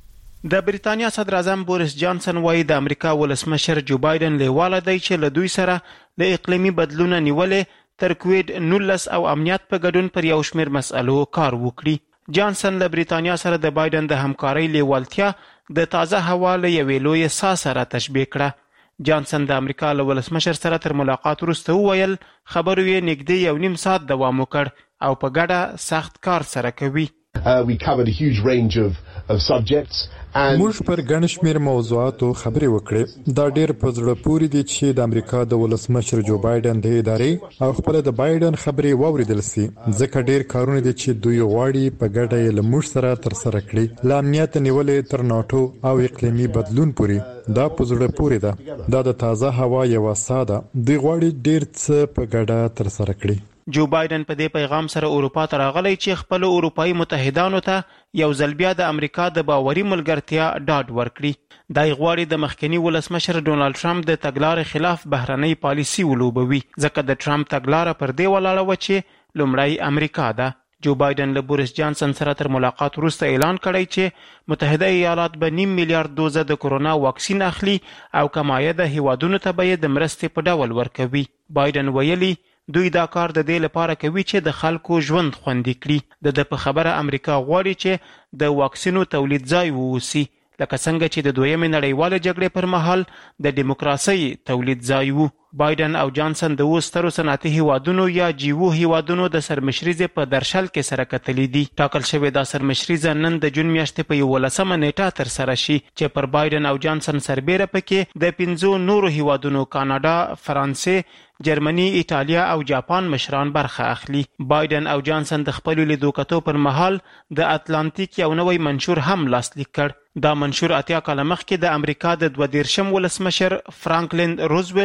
د بریتانیا صدر اعظم بوریس جانسن وايي د امریکا ولسمشر جو بایدن لیواله دی چې له دوی سره د اقلیمي بدلون نیولې تر کووډ-19 او امنیت په ګډون پر یو شمېر مسألو کار وکړي. جانسن له بریتانیا سره د بایدن د همکارۍ لیوالتیا د تازه هوا له یوې لویې ساه سره تشبیه کړه. جانسن د امریکا له ولسمشر سره تر ملاقات وروسته وویل خبرو یې نږدې 1.5 ساعت دوام وکړ او په ګډه سخت کار سره کوي. We covered a huge range of subjects. موږ پر ګڼ شمېر موضوعاتو خبرې وکړې. دا ډېر په زړه پورې دي چې د امریکا د ولسمشر جو بایدن د ادارې او خپل د بایدن خبرې واوریدل سي ځکه ډېر کارونه دي چې دوی غواړي په ګډه یې له موږ سره تر سره کړي. له امنیت نیولې تر ناټو او اقلیمي بدلون پورې دا په زړه پورې ده. دا د تازه هوا یو ساده دوی غواړي ډېر څه په ګډه تر سره کړي. جو بایدن په دې پیغام سره اروپا ته راغلی چې خپل اروپאי متحدانو ته یو ځل بیا د امریکا د باوري ملګرتیا ډاډ ورکړي. دای غواړي د مخکنی ولسمشر ډونالد ټرمپ د تګلارې خلاف بهرنۍ پالیسي ولوبوي ځکه د ټرمپ تګلاره پر دې ولاړه و چې لومړی امریکا ده. جو بایدن له بوریس جانسن سره تر ملاقات وروسته اعلان کړی چې متحده ایالات به 9 میلیارډ دوزه د کرونا واکسین اخلي او کمایه هیوادونو ته به د مرستې په ډول ورکوي. بایدن ویلي دوی دا کار د دې لپاره کوي چې د خلکو ژوند خوندي کړي. د په خبره امریکا غواړي چې د واکسینو تولید ځای ووسی لکه څنګه چې د دویمې نړیوالې جګړې پر مهال د دیموکراسۍ تولید ځای وو. بایدن او جانسن د وسترو صنعتي هیوادونو یا جیو هیوادونو د سرمشریزه په درشل کې سره کتلې دي. ټاکل شوی دا سرمشریزه نن د جون میاشتې په 11 نیټه تر سره شي چې پر بایدن او جانسن سربېره پکې د 5 نورو هیوادونو کاناډا، فرانسې، جرمني، ایټالیا او جاپان مشران برخه اخلي. بایدن او جانسن د خپل لیدوکتو پر مهال د اتلانتیک یو نوی منشور هم لاسلیک کړ. دا منشور اتیا کاله مخکې د امریکا د 22 ولسمشر فرانکلین روزولټ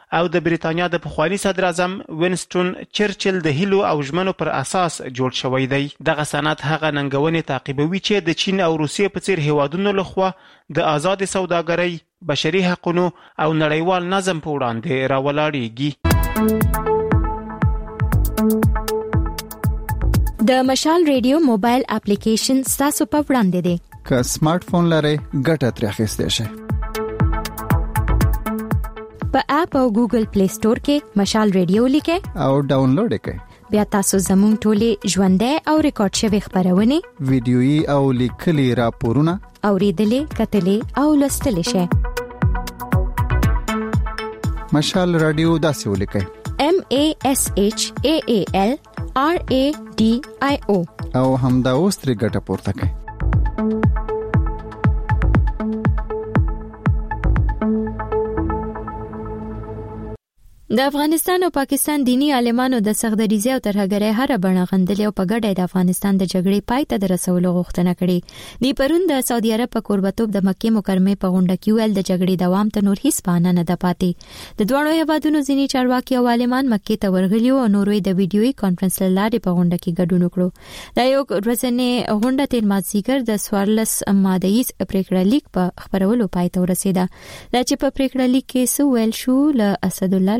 او د بریتانیا د پخوانی صدر اعظم وینسټون چرچل د هیلو او ژمنو پر اساس جوړ شوی دی. دغه سند هغه ننګونې تعقیبوي چې د چین او روسیې په څیر هیوادونو لخوا د آزاد سوداګرۍ، بشري حقوقو او نړیوال نظم په وړاندې راولاړیږي. د مشال ریډیو موبایل اپلیکیشن ستاسو په وړاندې دی. که سمارټ فون لرئ ګټه ترې اخیستئ شئ. په اپ او ګوګل پلی سٹور کې مشال ریډیو لیکئ او ډاونلوډ کړئ. بیا تاسو زموږ ټولې ژوندۍ او ریکارډ شوی خبرونه، ویډیويي او لیکلي راپورونه اوریدلې، کتلې او لوستلې شئ. مشال رادیو داسې ولیکئ: MASHAALRADIO او همدا اوس ترې ګټه پورته کړئ. د افغانستان او پاکستان دینی عالمانو د سختدریزۍ او ترهګرۍ هر بڼه غندلې او په ګډه د افغانستان د جګړې پای ته د رسولو غوښتنه کړې. دی پرون د سعودي عرب په کوربتوب د مکې مکرمه په غونډه کې ویل د جګړې دوام ته نور هیڅ بهانه نه ده پاتې. د دوه هیوادونو ځینی چارواکي او عالمان مکې ته ورغلي او نوروي د ویډیويي کانفرنس لارې په غونډه کې ګډون وکړو. دا یو ورځنی غونډه تیر مازیګر د 14 مادهیز پریکړه لیک په خبرولو پای ته ورسیده. دا چې په پریکړه لیک کې سو ویل شو له اسد الله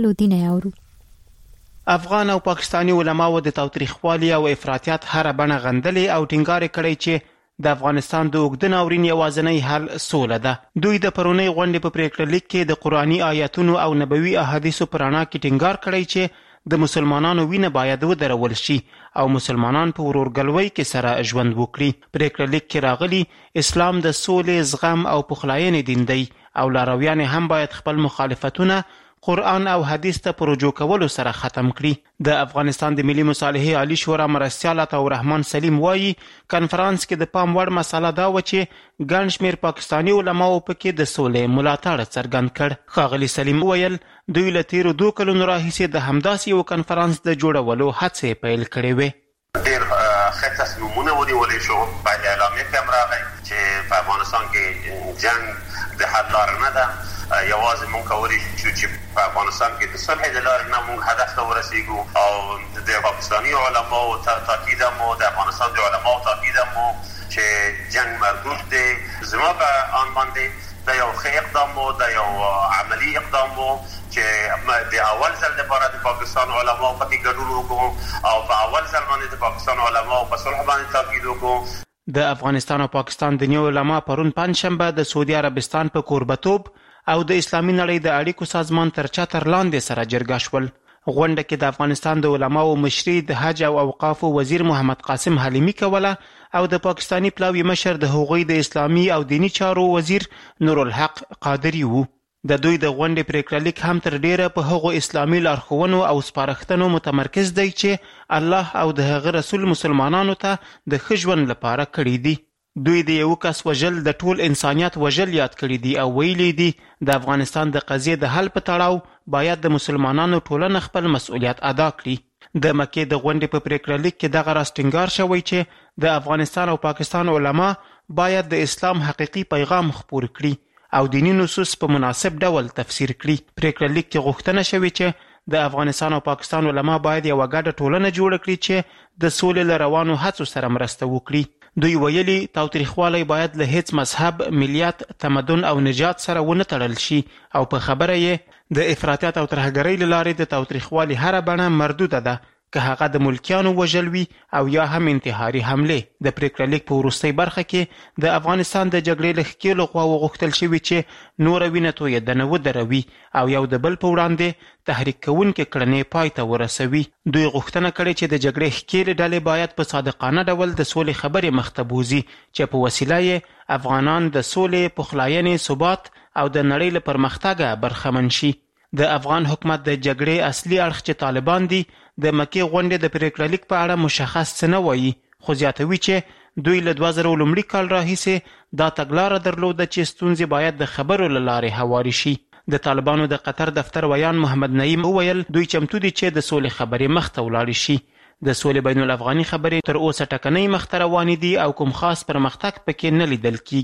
افغان او پاکستانی علماو د تاوتریخوالي او افراطیت هر بڼه غندلې او ټینګار کړی چې د افغانستان د اوږد ناورین یوازینی حل سوله ده. دوی د پرونی غونډې په پریکړه لیک کې د قرآني آیاتونو او نبوي احادیثو پر رڼا کې ټینګار کړی چې د مسلمانانو وینه باید ودرول شي او مسلمانان په ورورګلوۍ کې سره ژوند وکړي. پریکړه لیک کې راغلي اسلام د سولې، زغم او پخلاینې دین دی او لارویان هم باید خپل مخالفتونه قرآن او حدیث ته پروژو کولو سره ختم کړي. د افغانستان د ملي مصالحې عالی شورا مرستیال عطا الرحمن سلیم وایي کانفرنس کې د پام وړ مسله دا و چې ګڼ شمېر پاکستانی علماو پکې د سولې ملاتړ څرګند کړ. ښاغلي سلیم ویل دوی له تیرو 2 کلونو راهیسې د همداسې یو کانفرنس د جوړولو هڅې پیل کړې وې. ډېر ښه تصمیمونه ونیولې شو. په اعلامیه کې هم راغی چې په افغانستان کې جنګ د حل لاره نه ده. یوازې مونږ کولی شو چې په افغانستان کې د صلح د لارې نه مونږ هدف ته ورسېږو او د پاکستاني علماو تاکید هم د افغانستان د علماو تاکید هم چې جنګ مردود دی. زما په آن باندې دا یو ښه اقدام و، دا یو عملي اقدام و چې د اول ځل لپاره د پاکستان علماو پکې ګډون وکړو او په اول ځل باندې د پاکستان علماو په صلح باندې تاکید وکړو. د افغانستان او پاکستان د نیو علما پرون پنځشنبه د سعودي عربستان په کوربتوب او د اسلامي نړۍ د اړیکو سازمان تر چتر لاندې سره جرګه شول. غونډه کې د افغانستان د علماو مشري د حج او اوقافو وزیر محمد قاسم حلیمی کوله او د پاکستانی پلاوی مشر د هغوی د اسلامي او دینی چارو وزیر نورالحق قادری وو. د دوی د غونډې پریکړه لیک هم تر ډیره په هغو اسلامي لارښوونو او سپارښتنو متمرکز دی چې الله او د هغه رسول مسلمانانو ته د ښه ژوند لپاره کړي دي. دوی د یو کس وژل د ټول انسانیت وژل یاد کړي دي او ویلي دي د افغانستان د قضیې د حل په تړاو باید د مسلمانانو ټولنه خپل مسؤلیت ادا کړي. د مکې د غونډې په پریکړه لیک کې دغه راز ټینګار شوی چې د افغانستان او پاکستان علما باید د اسلام حقیقي پیغام خپور کړي او دینی نصوص په مناسب ډول تفسیر کړي. پریکړه لیک کې غوښتنه شوې چې د افغانستان او پاکستان علما باید یو ګډه ټولنه جوړ کړي چې د سولې له روانو هڅو سره مرسته وکړي. دوی ویلي تاوتریخوالی باید له هیڅ مذهب، ملیت، تمدن او نجات سره ونه تړل شي او په خبره یې د افراطیت او ترهګرۍ له لارې د تاوتریخوالي هره بڼه مردوده ده، که هغه د ملکیانو وژل وي او یا هم انتحاري حملې. د پریکړه لیک په وروستۍ برخه کې د افغانستان د جګړې له ښکېلو خواوو غوښتل شوي چې نوره وینه تویېدنه ودروي او یو د بل په وړاندې تحریک کوونکې کړنې پای ته ورسوي. دوی غوښتنه کړې چې د جګړې ښکېلې ډلې باید په صادقانه ډول د سولې خبرې مخته بوځي چې په وسیله یې افغانان د سولې، پخلاینې، ثبات او د نړۍ له پرمختګه برخمن شي. د افغان حکومت د جګړې اصلي اړخ چې طالبان دي د مکې غونډې د پریکړه لیک په اړه مشخص څه نه وایي، خو زیاتوي چې دوی له 2000 لومړي کال راهیسې دا تګلاره درلوده چې ستونزې باید د خبرو له لارې هواري شي. د طالبانو د قطر دفتر ویان محمد نعیم وویل دوی چمتو دي چې د سولې خبرې مخته ولاړې شي. د سولې بین الافغاني خبرې تر اوسه ټکنۍ مخته روانې دي او کوم خاص پرمختګ پکې نه لیدل کیږي.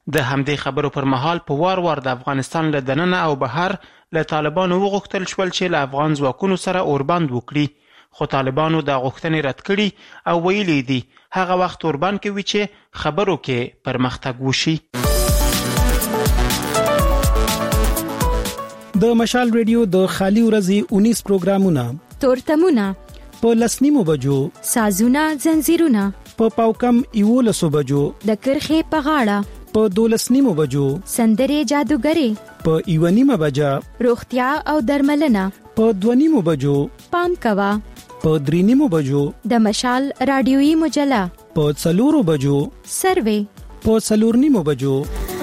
د همدې خبرو پر مهال په وار وار د افغانستان له دننه او بهر له طالبانو وغوښتل شول چې له افغان ځواکونو سره اوربند وکړي، خو طالبانو دا غوښتنې رد کړي او ویلي دي هغه وخت اوربند کوي چې خبرو کې پرمختګ وشي. د مشال ریډیو د خالي ورځې 19 پروګرامونه تورتمونه په لسنیمو بجو، سازونه زنجیرونه په پاوکم 11 بجو، د کرخه په غاړه په 12 بجو، سندري جادوګری په 1 بجا، روغتیا او درملنه په 2 بجو، پام کوا په 3 بجو، د مشال رادیويي مجله په 4 بجو، سروي په 4 بجو.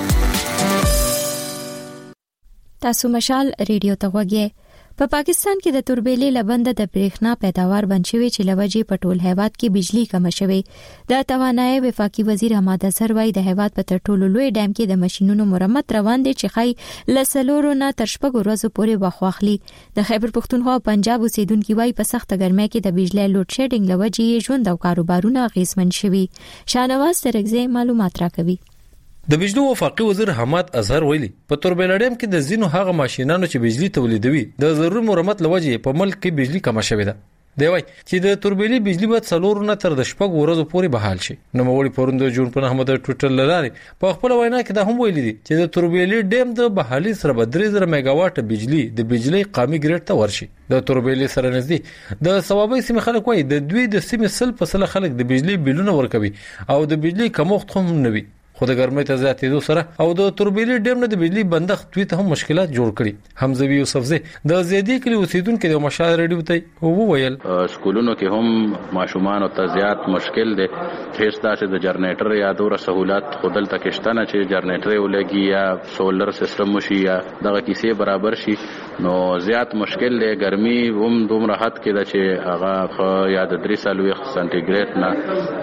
تاسو مشال ریډیو ته وګورئ. په پاکستان کې د توربېلې لبنده د برېښنا پیداوار بنشوي چې لوجې په ټول هیواد کې بجلی کم شوي. د توانایي وفاقي وزیر احمد اظهر وايي د هیواد په ټولو لوی ډیم کې د ماشينونو مرمت روان دي چې خای لسلورو نه تر شپږ ورځې پورې وخواخلي. د خیبر پختونخوا او پنجاب اوسیدونکو وايي په سخت ګرمۍ کې د بجلی لوډ شیډینګ لوجې ژوند او کاروبارونه اغیزمن شوي. شانواز ترغزي معلومات راکوي. د بجلی وفاقي وزیر حماد اظهر ویلي په توربېلړم کې د زینو هغه ماشينانو چې بجلی تولیدوي د ضروري مرمت لوجې په ملک کې بجلی کم شوې ده. دی وايي چې د توربېلې بجلی به څلور نه تر د شپږ ورځې پورې بحال شي. نو مولوی پروند جون په احمد ټویټر لاره په خپل وینا کې دا هم ویلي دي چې د توربېلې ډیم د بحالي سره به 3000 میگاواټ بجلی د بجلی قامي ګریډ ته ورشي. د توربېلې سره نږدې د ثوابي سیمه خلک وایي د دوی د سیمه سل په سل خلک د بجلی بیلونه ورکوي او د بجلی کمښت هم نه وي. خو د ګرمۍ ته زیاتېدو سره او د توربېلې ډیم نه د بجلی بندښت دوی ته هم مشکلات جوړ کړي. حمزوي یوسفزي د زیدي کلی اوسیدونکو د مشال ریډیو ته وویل سکولونو کې هم ماشومان او تزيات مشکل دي. هیڅ تاسو د جنریټر یا دغه سہولت خودل تکشتنه چې جنریټر ولګي یا سولر سیستم وشي یا دغه کیسه برابر شي نو زیات مشکل دی. ګرمي هم دومره حد کې ده چې هغه یا د 3 سانتیګریډ نه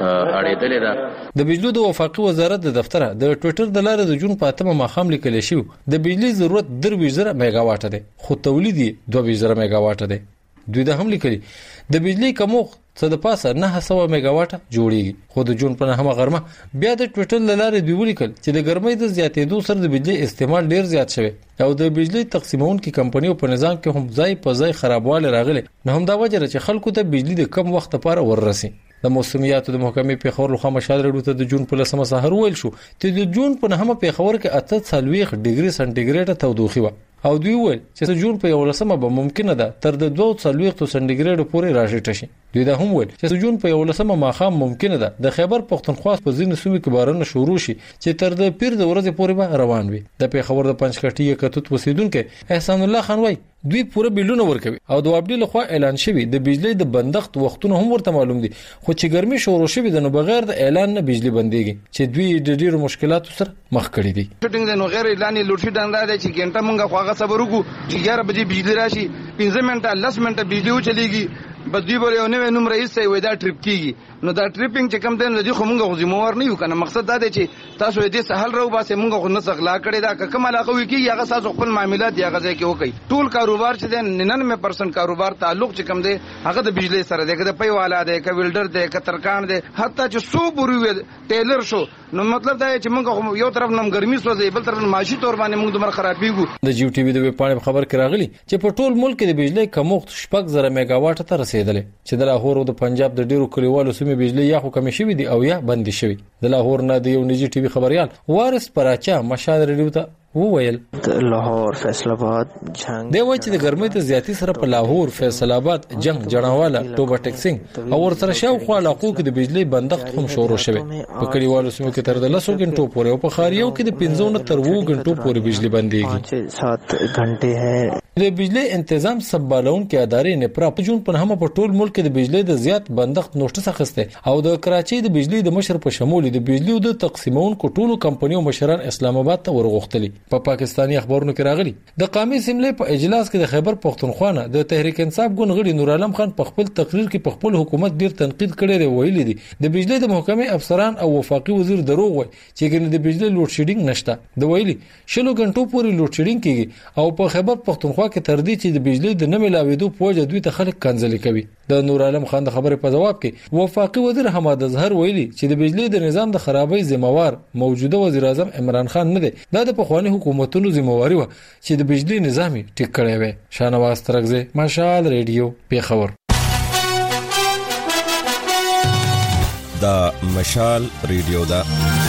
اړېدلې ده. د بجلی د وفاقي وزارت د دفتر د ټویټر د لارې د جون په 8 ماخام لیکل شو د بجلی ضرورت 2000 میگاواټ ده خو تولید 2000 میگاواټ ده. دوی د هم لیکلي د بجلی کمښت څه د پاسه 900 میگاواټ جوړیږي. خو د جون په 9 غرمه بیا د ټویټر لاره دی ولیکل چې د ګرمۍ د زیاتېدو سره د بجلی استعمال ډیر زیات شوی او د بجلی تقسیمونکو کمپنیو په نظام کې هم ځای په ځای خرابواله راغلي. نو هم دا وجه چې خلکو ته بجلی د کم وخت لپاره وررسي. د موسمیاتو د محکمې په خبر لخوا مشال ریډیو ته د جون په 10 سحر ویل شو چې د جون په 9 په خبر کې 48 ډیګري سانتیګریډ تودوخه و او دوی ویل چې جون په 11 به ممکنه ده تر د 42 سانتیګریډ پورې راځي شي. دوی دا هم ویل چې جون په 11 ماخام ممکنه ده د خیبر پختونخوا په ځینو سیمو کې باران شروع شي چې تر د پیر د ورځې پورې به روان وي. د په خبر د پنځکټي کتوت وسیدونکو احسان الله خان وای دوی پوره بیلونه ورکوي او د وابلی لخوا اعلان شوی د بجلی د بندښت وختونه هم ورته معلوم دي. خو چې ګرمي شروع شوی د نو بغیر د اعلان نه بجلی بنديږي چې دوی د ډیرو مشکلاتو سره مخ کړي دي. شوټینګ د نو غیر اعلان لوډ شیډنګ راځي چې ګنټه مونږه خواغه صبر وکړو چې 11 بجې بجلی راشي 15 منټه 10 منټه بجلی وچلېږي بدوی بل یو نوې نوم رئیس وي دا ټریپ کیږي. نو دا ټریپینګ چې کم دین لدی خو مونږه ذمہوار نه یو کنه. مقصد دا دی چې تاسو دې سهل راو باسه مونږه خو نه څغلا کړی دا کوم علاقه وي کې هغه تاسو خپل معاملات یا غځي کې وکي. ټول کاروبار چې 99% کاروبار تعلق چې کم دی هغه د بجلی سره دی. د پي والا دی ک ویلډر دی ک ترکان دی حتی چې سو بوري ټیلر شو. نو مطلب دا چې مونږه یو طرف نم ګرمي سوځي بل طرف معاشي تور باندې مونږ دمر خرابېږو. د جیو ټي وي د ویبپاڼې خبر کې راغلی چې په ټول ملک کې د بجلی کمښت 6000 میگاواټ ته رسیدلی چې د لاهور او د پنجاب د ډیرو کلیوالو سیمې بجلی یا خو کم شوی دی او یا بند شوی. د لاهور نه د یو نجی ټي وي خبريال وارث پراچا مشال ریډیو ته وویل لاهور فیصل آباد جنگ دی وای چې د ګرمۍ ته زیاتی سره په لاهور فیصل آباد جنگ جناواله ټوبه ټیکسینګ او ورسره شاوخوا علاقو کې د بجلی بندښت هم شروع شوی. په کلیوالو سیمو کې تر 10 غنټو پورې او په خاریو کې د 15 تر 20 غنټو پورې بجلی بنديږي. 7 घंटे है. د بجلی تنظیم سمبالون کې ادارې نه پر په جون په هم په ټول ملک د بجلی د زیات بندښت نوټس اخیسته او د کراچۍ د بجلی د مشر په شمول د بجلی د تقسیمونکو ټولو کمپنیو مشران اسلام آباد ته ورغښتلي. په پاکستاني اخبارونو کې راغلي د قومي اسمبلی په اجلاس کې د خیبر پختونخوا نه د تحریک انصاف ګوند غړي نور عالم خان په خپل تقریر کې په خپل حکومت ډیر تنقید کړی دی. ویلي دي د بجلی د محکمې افسران او وفاقي وزیر دروغ وایي چې ګنې د بجلی لوډ شیډینګ نشته. د ویلي 60 غنټو پورې لوډ شیډینګ کیږي او په خیبر پختونخوا کې تر دې چې د بجلی د نه ملاوېدو په وجه دوی ته خلک کنځلې کوي. د نور عالم خان د خبرې په جواب کې وفاقي وزیر حماد اظهر ویلي چې د بجلی د نظام د خرابۍ ذمہوار موجوده وزیر اعظم عمران خان نه دی. دا د پخوانی حکومتونو ذمہواری و چې د بجلی نظام ټیک کړی وي. شانواز ترغزه مشال ریډیو پیښور. دا مشال ریډیو دا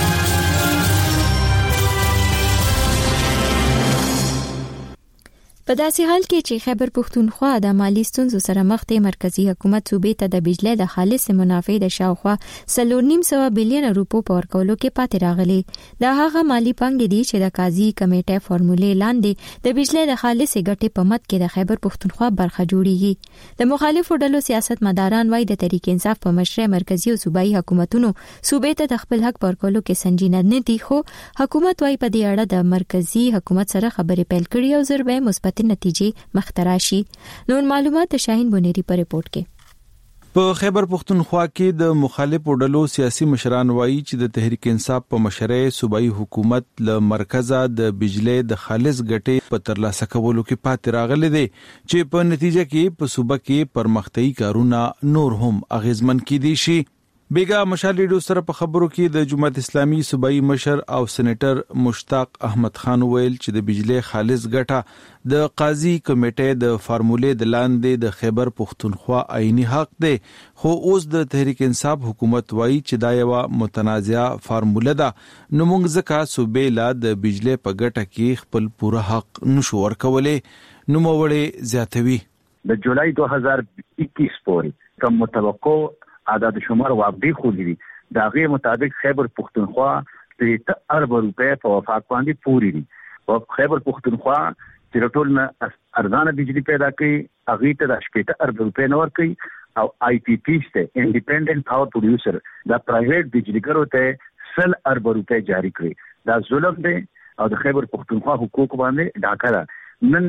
په داسې حال کې چې خیبر پښتونخوا د مالی ستونزو سره مخ دی، مرکزی حکومت صوبې ته د بجلی د خالص منافع د شاوخوا 3.5 بلین روپو په ورکولو کې پاتې راغلي. دا هغه مالی پانګې دي چې د قاضي کمیټې فارمولې لاندې د بجلی د خالص ګټې په مد کې د خیبر پښتونخوا برخه جوړیږي. د مخالفو ډلو سیاستمداران وايي د تحریک انصاف په مشرۍ مرکزی او صوبایي حکومتونو صوبې ته د خپل حق ورکولو کې سنجیده نه دي، خو حکومت وايي په دې اړه د مرکزی حکومت سره خبرې پیل کړي او زربه مثبت نتیجې مختراشي. نور معلومات د شاهین بونيري په ریپورت کې. په خیبر پښتونخوا کې د مخالفو ډلو سیاسي مشران وایي چې د تحریک انصاف په مشرۍ صوبایي حکومت له مرکزه د بجلی د خالص ګټې په ترلاسه کولو کې پاتې راغلي دي چې په نتیجه کې په صوبه کې پرمختیايي کارونه نور هم اغیزمن کیدي شي. بیگا مشال ریډیو سره په خبرو کې د جماعت اسلامي صوبایي مشر او سېنیټر مشتاق احمد خان ویل چې د بجلی خالص ګټه د قاضي کمیټې د فارمولې د لاندې د خیبر پښتونخوا عیني حق دی، خو اوس د تحریک انصاف حکومت وایي چې دا یو متنازعه فارموله ده، نو موږ ځکه صوبې لا د بجلی په ګټه کې خپل پوره حق نشو ورکولای. نو موړې زیاتوي د جولای 2021 پورې کوم متوقع عدد شمار واقعي خولي دا غي مطابق خیبر پښتونخوا 3 ارب روپے په وفاق باندې پوری دي. او خیبر پښتونخوا چې ټول نه ارزانه بجلی پیدا کوي اغه ته د 8 ارب روپے نور کوي او آی پی پی ته انډیپندنت پاور پروډوسر دا پرایویټ بجلیګر ته 100 ارب روپے جاری کړی. دا ظلم دی او د خیبر پښتونخوا حقوق باندې ډاکه ده. نن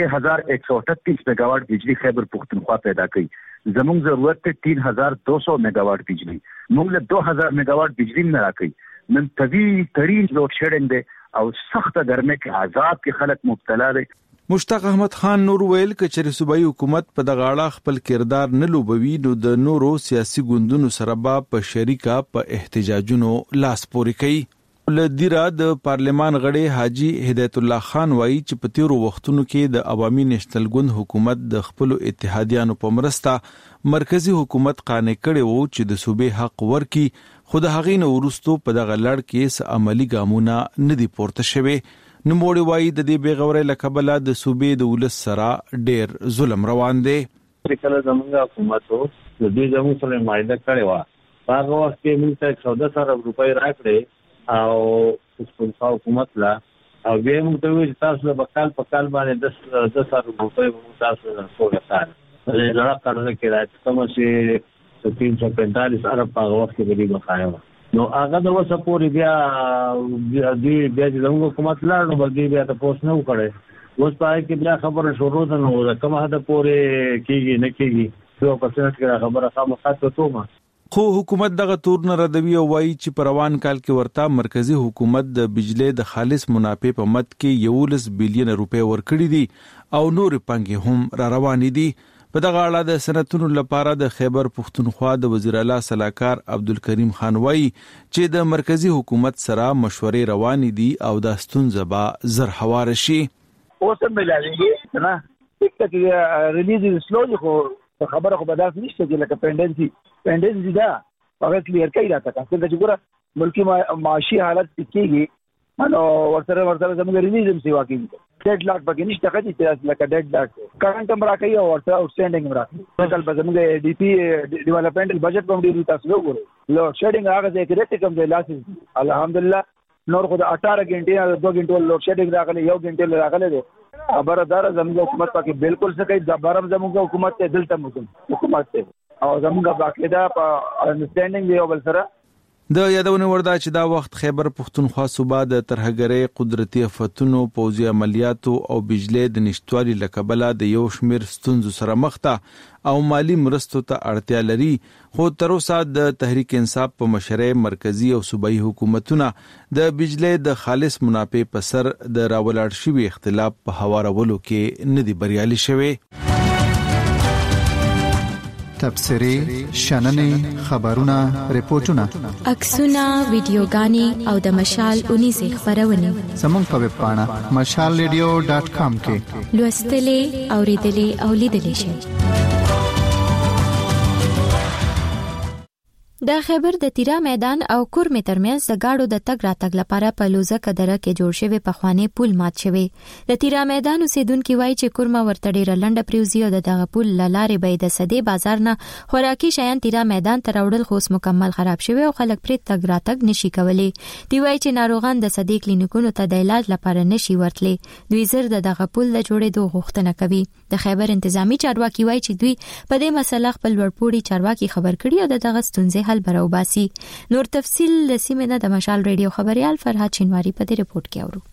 6138 میگاواټ بجلی خیبر پښتونخوا پیدا کړي. زموږ ضرورت ته 3200 میگاواټ بجلی، موږ له 2000 میگاواټ بجلی نه راکړي. نن طویل ترین لوډ شیډینګ دی او سخت ګرمۍ کې عذاب کې خلک مبتلا دي. مشتاق احمد خان نور ویل چې صوبایي حکومت په دغه اړه خپل کردار نه لوبوي، نو د نورو سیاسي ګوندونو سره په شریکه په احتجاجونو لاس پورې کوي. لدیرا د پارلمان غړي حاجی هدایت الله خان وایي چې په تیرو وختونو کې د عوامي نېشنل ګوند حکومت د خپل اتحادیانو په مرسته مرکزی حکومت قانع کړي وو چې د صوبې حق ورکي، خو د هغې نه وروسته په دغه لړ کې عملی ګامونه نه دي پورته شوي. نو موړي وایي د دې بیغورۍ له کبله د صوبې د ولس سره ډیر ظلم روان دی. کله زموږ حکومت د دې زموږ سره معاهده کړې و، هغه وخت کې موږ ته 14 ارب روپۍ راکړې او پښتونخوا حکومت لا او بیا موږ ته ویل تاسو له بکال په کال باندې 10 ارب روپۍ موږ تاسو نه ټول کار زه لا کارونه کې راځم کوم چې 345 ارب په وخت کې دی بخایو. نو هغه د وسه پورې بیا د زموږ حکومت لا نو بیا ته پوس نه وکړي. اوس پای کې بیا خبره شروع ده نو کوم هدا پورې کېږي نه کېږي یو پرسنټ کې خبره خامخا ته خو حکومت دغه تور نه ردوي او وایي چې په روان کال کې ورته مرکزی حکومت د بجلی د خالص منافع په مد کې 11 بلین روپے ورکړي دي او نور پنګي هم را روان دي. په دغه اړه د سنتونو لپاره د خیبر پښتونخوا د وزیر اعلی صلاحکار عبدالکریم خان وایي چې د مرکزی حکومت سره مشورې روان دي او د ستونزه به زر هوار شي. اوس هم ملایږي نه چې ریلیز سلولي خو خبره خو بداس نشته چې لکه پینډنسي دا هغه کلیر کوي راته چې ګوره ملکی معاشي حالت کېږي نو ورسره زموږ ریلیزم سیوا کوي ډیډ لاک پکې نشته چې لکه ډیډ لاک کرنٹ هم راکوي او ورسره آوټسټینډینګ هم راکوي. کله به زموږ ډي پي ډیولپمنټل بجټ په ډیرو تاسو وګورئ لوډ شیډینګ هغه ځای کې ریټ کم دی لاسې الحمدلله نور خو د 18 غنټې 2 غنټو لوډ شیډینګ راغلی 1 غنټه راغلی دی. خبردار زموږ حکومت پکې بالکل څه کوي زبرم زموږ حکومت ته دلته موږ حکومت ته او زموږ باقاعده په انډرستانډینګ دی بل سره د یادونه وردا چې دا وخت خیبر پښتونخوا صوبه د ترهګرۍ قدرتي آفتونو پوځي عملیاتو او بجلی د نشټوالي لکبله د یو شمیر ستونزو سره مخ ته او مالی مرستو ته اړتیا لري. خو تر اوسه د تحریک انصاف په مشرۍ مرکزی او صوبایي حکومتونه د بجلی د خالص منافع په سر د راولاړ شوي اختلاف په هوارولو کې نه دي بریالي شوي. تبصرې شننې خبرونه ریپورتونه عکسونه ویډیوګانې او د مشال 19 خبرونه زموږ په ویب پاڼه mashalradio.com کې لوستلې اوریدلې او لیدلې شئ. د خیبر د تیرا میدان او کورمه ترمنځ د گاډو د تګ راتګ لپاره په لوزه کدره کې جوړ شوی په خوانې پل مات شوی. د تیرا میدان اوسیدونکو وایي چې کورمه ورته ډیره لنډه پریوزي او دغه پل لارې به د سدې بازار نه خوراکي شیان تیرا میدان ته راوړل خو مکمل خراب شوی او خلک پرې تګ راتګ نشي کولی. دی وایي چې ناروغان د سدې کلینیکونو ته د علاج لپاره نشي ورتلي. دوی زر دغه پل د جوړېدو غوښتنه کوي. د خیبر انتظامی چارواکي وایي چې دوی په دې مسله خپل ورپوړي چارواکي خبر کړي او دغه ستونزې حل براوباسي. نور تفصیل د سیمه نه د مشال ریډیو خبريال فرحت شینواری په دې رپورت کې اورو.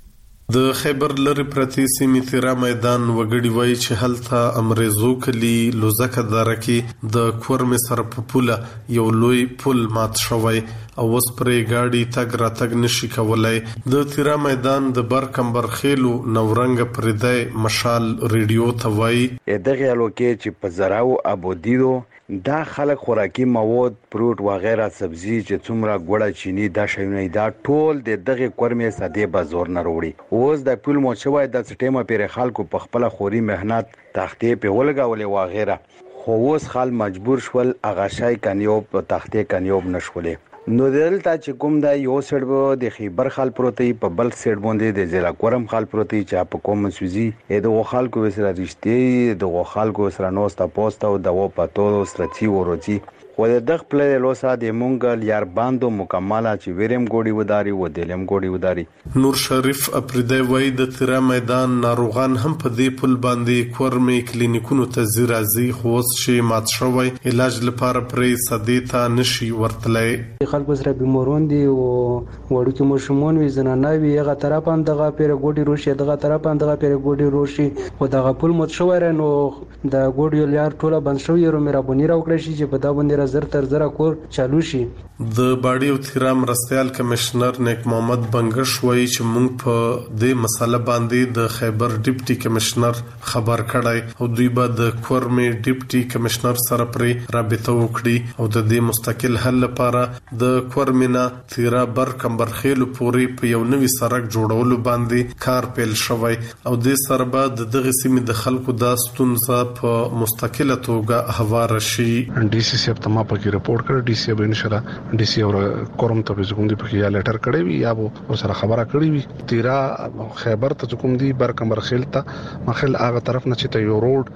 د خیبر لری پرتی سیمه تیرا میدان وګړي وای چې هلته امریزو کلی لوزکه دره کې د کورمه سره په پوله یو لوی پل مات شوی او وس پرې گاډي تګ را تګ نشي کولای. د تیرا میدان د برکمبر خېلو نورنګ پردای مشال ریډیو توای دغه الوکې چې په زراو ابودیدو دا خلک خوراکي مواد پروت و غیره سبزی چې څومره ګوړه چینی دا شیونه دا ټول د دغه کورمه ساده بازار نه وروړي. اوس د پول مو شوی د سټیمه پر خلکو په خپل خوري مهنت تختې په ولګولې و غیره خو اوس خال مجبور شول اغاشای کنيوب په تختې کنيوب نشولې. نو دلته چې کوم دا یو سړ د خیبر خال پروتي په بل سړ باندې د ضلع کورم خال پروتي چې په کوم سوزي د خلکو وسره رښتې د خلکو سره نوستا پوسټ او د و پاتو ستراتي ورودي خو د خپل لوسا د مونګل یار باندو مکمله چې ویرم ګوډي وداري و دلم ګوډي وداري. نور شریف اپریدای وای د تیرا میدان ناروغان هم په دې پل باندې کورمه کلینیکونو ته زیرازي خوښ شي مات شوی علاج لپاره پرې سدیتا نشي ورتلای. خلکو سره بیمارون دي او وړو کې مشمون وي زنانه وي هغه طرف هم دغه پیر ګوډي روشي دغه طرف هم دغه پیر ګوډي روشي خو دغه پل مت شو ورنو د ګوډي لار ټوله بند شو یو مې را بونی راوکړی شي چې په دا باندې زر تر زر کور چالو شي. د باډي او تیرام رستيال کمشنر نیک محمد بنگش وایي چې موږ په دې مسله باندې د خیبر ډیپټي کمشنر خبر کړای او دوی به د کورمه ډیپټي کمشنر سره پرې رابطه وکړي او د دې مستقل حل لپاره د کورمینا تیرا بر کمبر خېلو پوري په یو نوي سړک جوړولو باندې کار پیل شوی او د سره بعد دغه سیمه د خلکو د ستونزه په مستقله توګه هوار شي. ډي سي سي په ما په رپورټ کړ ډي سي به نشره ډي سي اور کوم ته به کوم دی په یا لیټر کړی وي یا ور سره خبره کړی وي. تیرا خیبر ته کوم دی بر کمبر خېل ته مخل هغه طرف نه چې ته یو روډ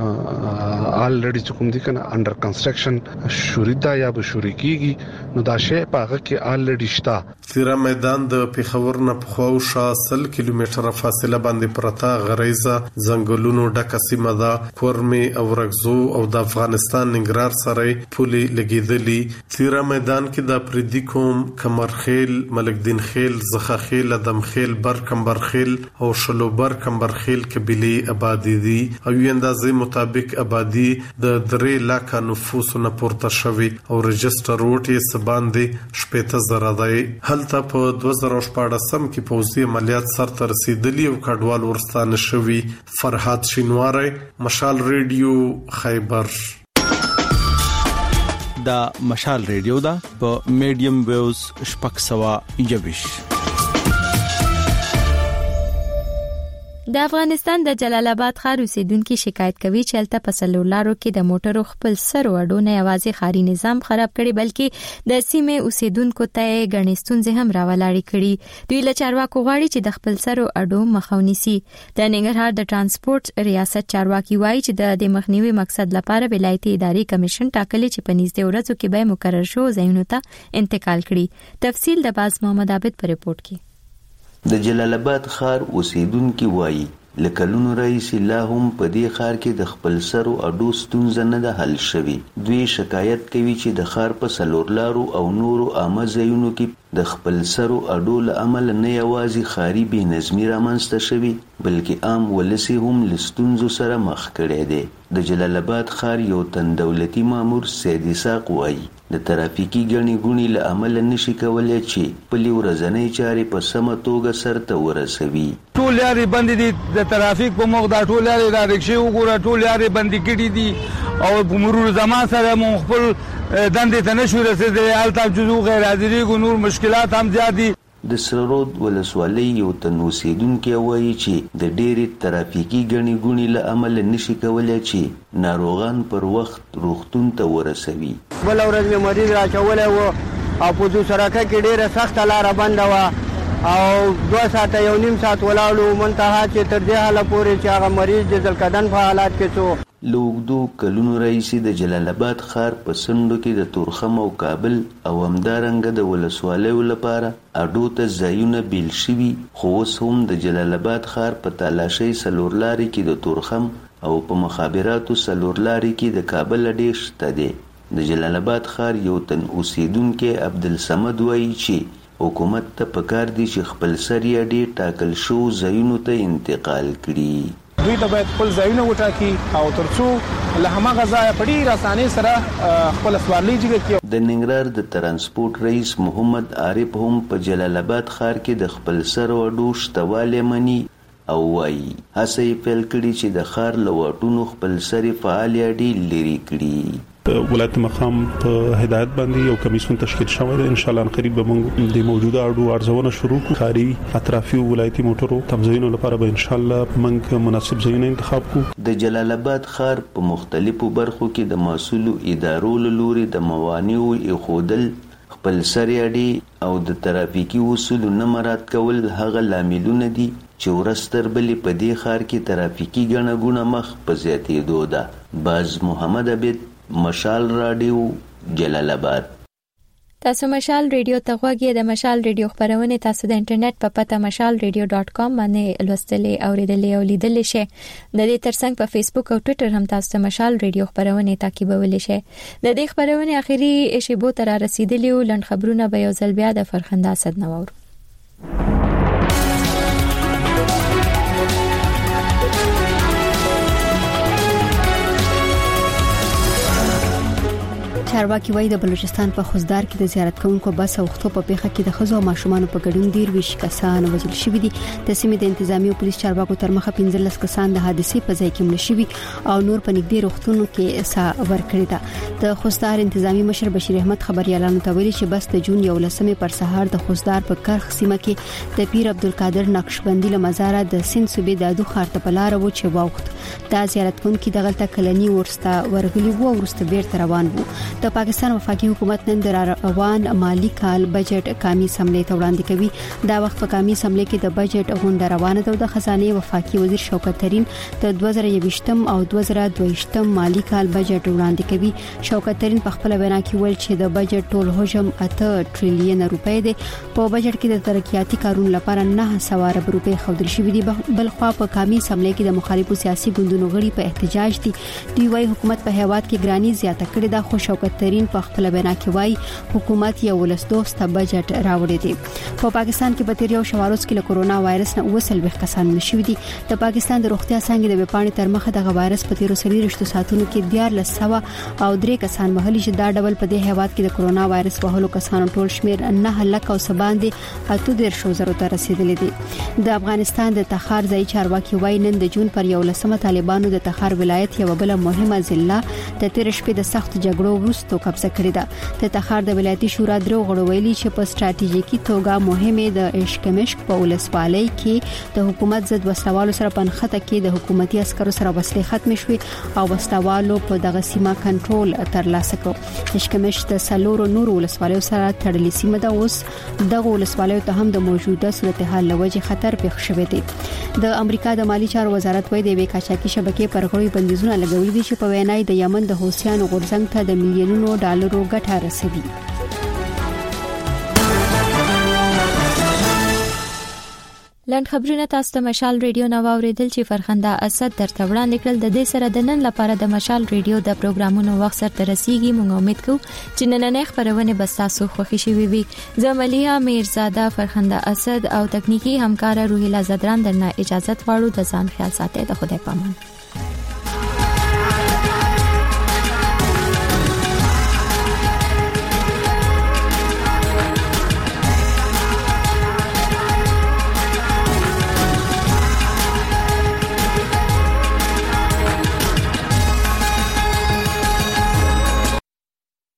الریډي کوم دی کنه انډر کنسټرکشن شوریدا یا به شوري کیږي نو دا شی په هغه کې الریډي شتا. تیرا میدان د پیښور نه په خواوشا 100 کیلومتره فاصله باندې پرتا غریزه ځنګلونو ډکه سیمه ده. کورمه او رغزو او د افغانستان ننګرهار سره پولي لګیدلی. تیرا میدان کې د پردي کوم کمرخیل ملکدین خیل زخه خیل ادم خیل بر کمبر خیل او شلوبر کمبر خیل قبيله آبادی دي او اندازې مطابق آبادی د 3 لک نفوس نه پورته شوی او رجستر وټي سباندې شپته زره دی. هلته په 2014 کې پوزي عملیات سر ته رسیدلی او کډوال ورستانه شوی. فرحات شینواری مشال ریډیو خیبر. دا مشال ریډیو دا په میډیم ویوز شپږ سوا یوش. د افغانستان د جلال آباد ښار اوسیدونکو شکایت کوي چې هلته په سلولارو کې د موټرو خپل سر وډو نه یوازې خاري نظام خراب کړي بلکې د سیمه اوسیدونکو ته غنښتونځ هم راولاړي کړي. دوی له چارواکو غواړي چې د خپل سر وډو مخاونيسي. د ننګرهار د ترانسپورت ریاست چارواکي وایي چې د مخنیوي مقصد لپاره ولایتي اداري کمیشن ټاکلي چې په نږدې ورځو کې به مقرر شو ځایونو ته انتقال کړي. تفصیل د باز محمد عابد پر رپورت کې. د جلال آباد ښار اوسیدونکو وایي لکلونو رئیس لا هم په دې ښار کې د خپل سر او اډو ستونزه نه ده حل شوې. دوی شکایت کوي چې د ښار په سلورلارو او نورو عامه ځایونو کې د خپل سرو اډول عمل نه یوازې خاري بې نظمي رامنځته شوي بلکې عام ولسی هم لستونزو سره مخ کړي دي. د جلال آباد ښار یو تن دولتي مامور سید اسحاق وایي د ترافیکي ګڼې ګوڼې له امله نشي کولی چې خپلې ورځنۍ چارې په سمه توګه سرته ورسوي. ټول لارې بندې دي، د ترافیک په موخ دا ټول لارې دا رکشې وګوره ټول لارې بندې کړي دي او په مرور زمان سره مونږ خپل دندې ته نشو رسېدلی. هلته جزو غیر حاضرېږو، نور مشکلات هم زیات دي. د سرود ولسوالۍ یو تن اوسیدونکی وایي چې د ډېرې ترافیکي ګڼې ګوڼې له امله نشي کولی چې ناروغان پر وخت روغتون ته ورسوي. بله ورځ مې مریض راچولی و او په دوسرکه کې ډېره سخته لاره بنده وه او 2 ساعته 1.5 ساعت ولاړو، منتها چې تر دې حاله پورې چې هغه مریض د ځلکدن په حالات کې څو له اوږدو کلونو راهیسې د جلال آباد ښار په څنډو کې د تورخم او کابل او همدارنګه د ولسوالیو لپاره اډو ته ځایونه بیل شوي، خو اوس هم د جلال آباد ښار په تالاشۍ څلورلارې کې د تورخم او په مخابراتو څلورلارې کې د کابل اډې شته دی. د جلال آباد ښار یو تن اوسیدونکی عبدالصمد وایي چې حکومت ته پکار دی چې خپل سري اډې ټاکل شوو ځایونو ته انتقال کړي. دوی ته باید خپل ځایونه وټاکي او ترڅو له هماغه ځایه په ډېرې اسانۍ سره خپل سوارلۍ جګه کړي. د ننګرهار د ترانسپورت رئیس محمد عارف هم په جلال آباد ښار کې د خپل سرو اډو شتوالی مني او وایي هڅه یې پیل کړي چې د ښار له واټونو خپل سري فعالې اډې لرې کړي. ولایت مقام په هدایت باندې یو کمیسیون تشکیل شوی دی. ان شاء الله ان قریب به موږ د موجوده اډو ارزونه شروع کړو. ښاري اطرافي ولایتي موټرو تمځایونو لپاره به ان شاء الله موږ مناسب ځایونه انتخاب کړو. د جلال آباد ښار په مختلفو برخو کې د مسؤلو ادارو له لوري د موانعو ایښودل، خپل سري اډې او د ترافیکي اصولو نه مراعات کول هغه لاملونه دي چې ورځ تر بلې په دې ښار کې ترافیکي ګڼه ګوڼه مخ په زیاتېدو ده. باز محمد عبید، مشال رادیو، جلال آباد. تاسو مشال ریډیو ته غوږی د مشال ریډیو خبرونه تاسو د انټرنیټ په پته mashalradio.com باندې لوستلې او ریډلې او لیدلې شئ. د دې ترڅنګ په فیسبوک او ټوئیټر هم تاسو ته مشال ریډیو خبرونه تعقیبولې شئ. د دې خبرونه اخیری شیبو تر رسیدلې لند خبرونه به یو ځل بیا د فرخنده اسد نوور. چارواکي وایي د بلوچستان په خوزدار کې د زیارت کوونکو بس او خطو په پیښه کې د خزو او ماشومان په ګډون 23 کسان وژل شوي دي. د سیمې د انتظامی او پولیس چارواکو تر مخه 15 کسان د حادثې په ځای کې مړ شوي او نور په نږدې روغتونونو کې سا ورکړی ده. د خوزدار انتظامی مشر بشیر احمد خبريالانو ته ویلي چې بس د جون 11 پر سهار د خوزدار په کرخ سیمه کې د پیر عبدالقادر نقشبندي له مزار د سین صوبې د ادو خار ته بلاره و چې واوخت. دا زیارت کوونکي دغلته کلنی ورسته ورغلي وو او ورسته بیرته روان وو. د پاکستان وفاقي حکومت نن د روان مالی کال بجټ قومي اسمبلی ته وړاندې کوي. دا وخت په قومي اسمبلی کې د بجټ غونډه روانه ده. د خزانه وفاقي وزیر شوکت ترين د 2021 او 2022 مالی کال بجټ وړاندې کوي. شوکت ترين په خپل وینا کې ویل چې د بجټ ټول حجم 8 ټریلیون روپۍ دی. په بجټ کې د ترقیاتي کارونو لپاره 900 ارب روپۍ خودل شوې دي. بل خو په قومي اسمبلی کې د مخالفو سیاسي ګوندونو غړي په احتجاج دي. دوی وايي حکومت په هیواد کې ګرانی زیاته کړې ده. خو شوکت ترين په خپل بیان کې وایي حکومت یو ولسدوست بجټ راوړی دی. په پاکستان کې په تیر یو شواروز کې له کورونا وایرس نه 29 کسان نشوي دي. د پاکستان د روغتیا څنګه د وپاڼې تر مخه د وایرس په تیر 30 ساعتونو کې 1400 او 3 کسان مهلي چې دا ډول په دې هیواد کې د کورونا وایرس وهلو کسانو ټول شمیر 9 لک او سباندې 810,000 ته رسیدلی دی. د افغانستان د تخار ځای چارواکي وایي نن د جون پر 11 طالبانو د تخار ولایت یو بل مهمه ضلع د تیر شپې د سخت جګړو وروسته قبضه کړې ده. د تخار د ولایتي شورا درو غړو ویلي چې په ستراتیژیکي توګه مهمه د اشکمشک په ولسوالۍ کې د حکومت ضد وسلوالو سره پنخته کې د حکومتي عسکرو سره وسلې ختم شوې او وسلوالو په دغه سیمه کنټرول ترلاسه کړ. اشکمشک د سلورو نور ولسوالیو سره تړلې سیمه ده. اوس دغه ولسوالیو ته هم د موجوده صورتحال لوجه خطر پېښ شوی دی. د امریکا د مالی چارو وزارت وایي د وکاچاکي شبکې پر غړي بندیزونه لګولي دي چې په وینای د یمن د حوثیانو غورځنګ ته د میلیونونو ډالرو ګټه رسوي. لاند خبرونه تاسو ته مشال ریډیو نو اوریدل چې فرخنده اسد درته وړاندې کړل. د دې سره د نن لپاره د مشال ریډیو د پروګرامونو وخت سره ترسيږي. موږ امید کوو چې نننې خبرونه به تاسو خوښی شي وي. زه مليحه میرزاده، فرخنده اسد او تکنیکی همکار روحیلا زدران درنه اجازه غواړو. د ځان خیال ساتئ. د خدای پامان.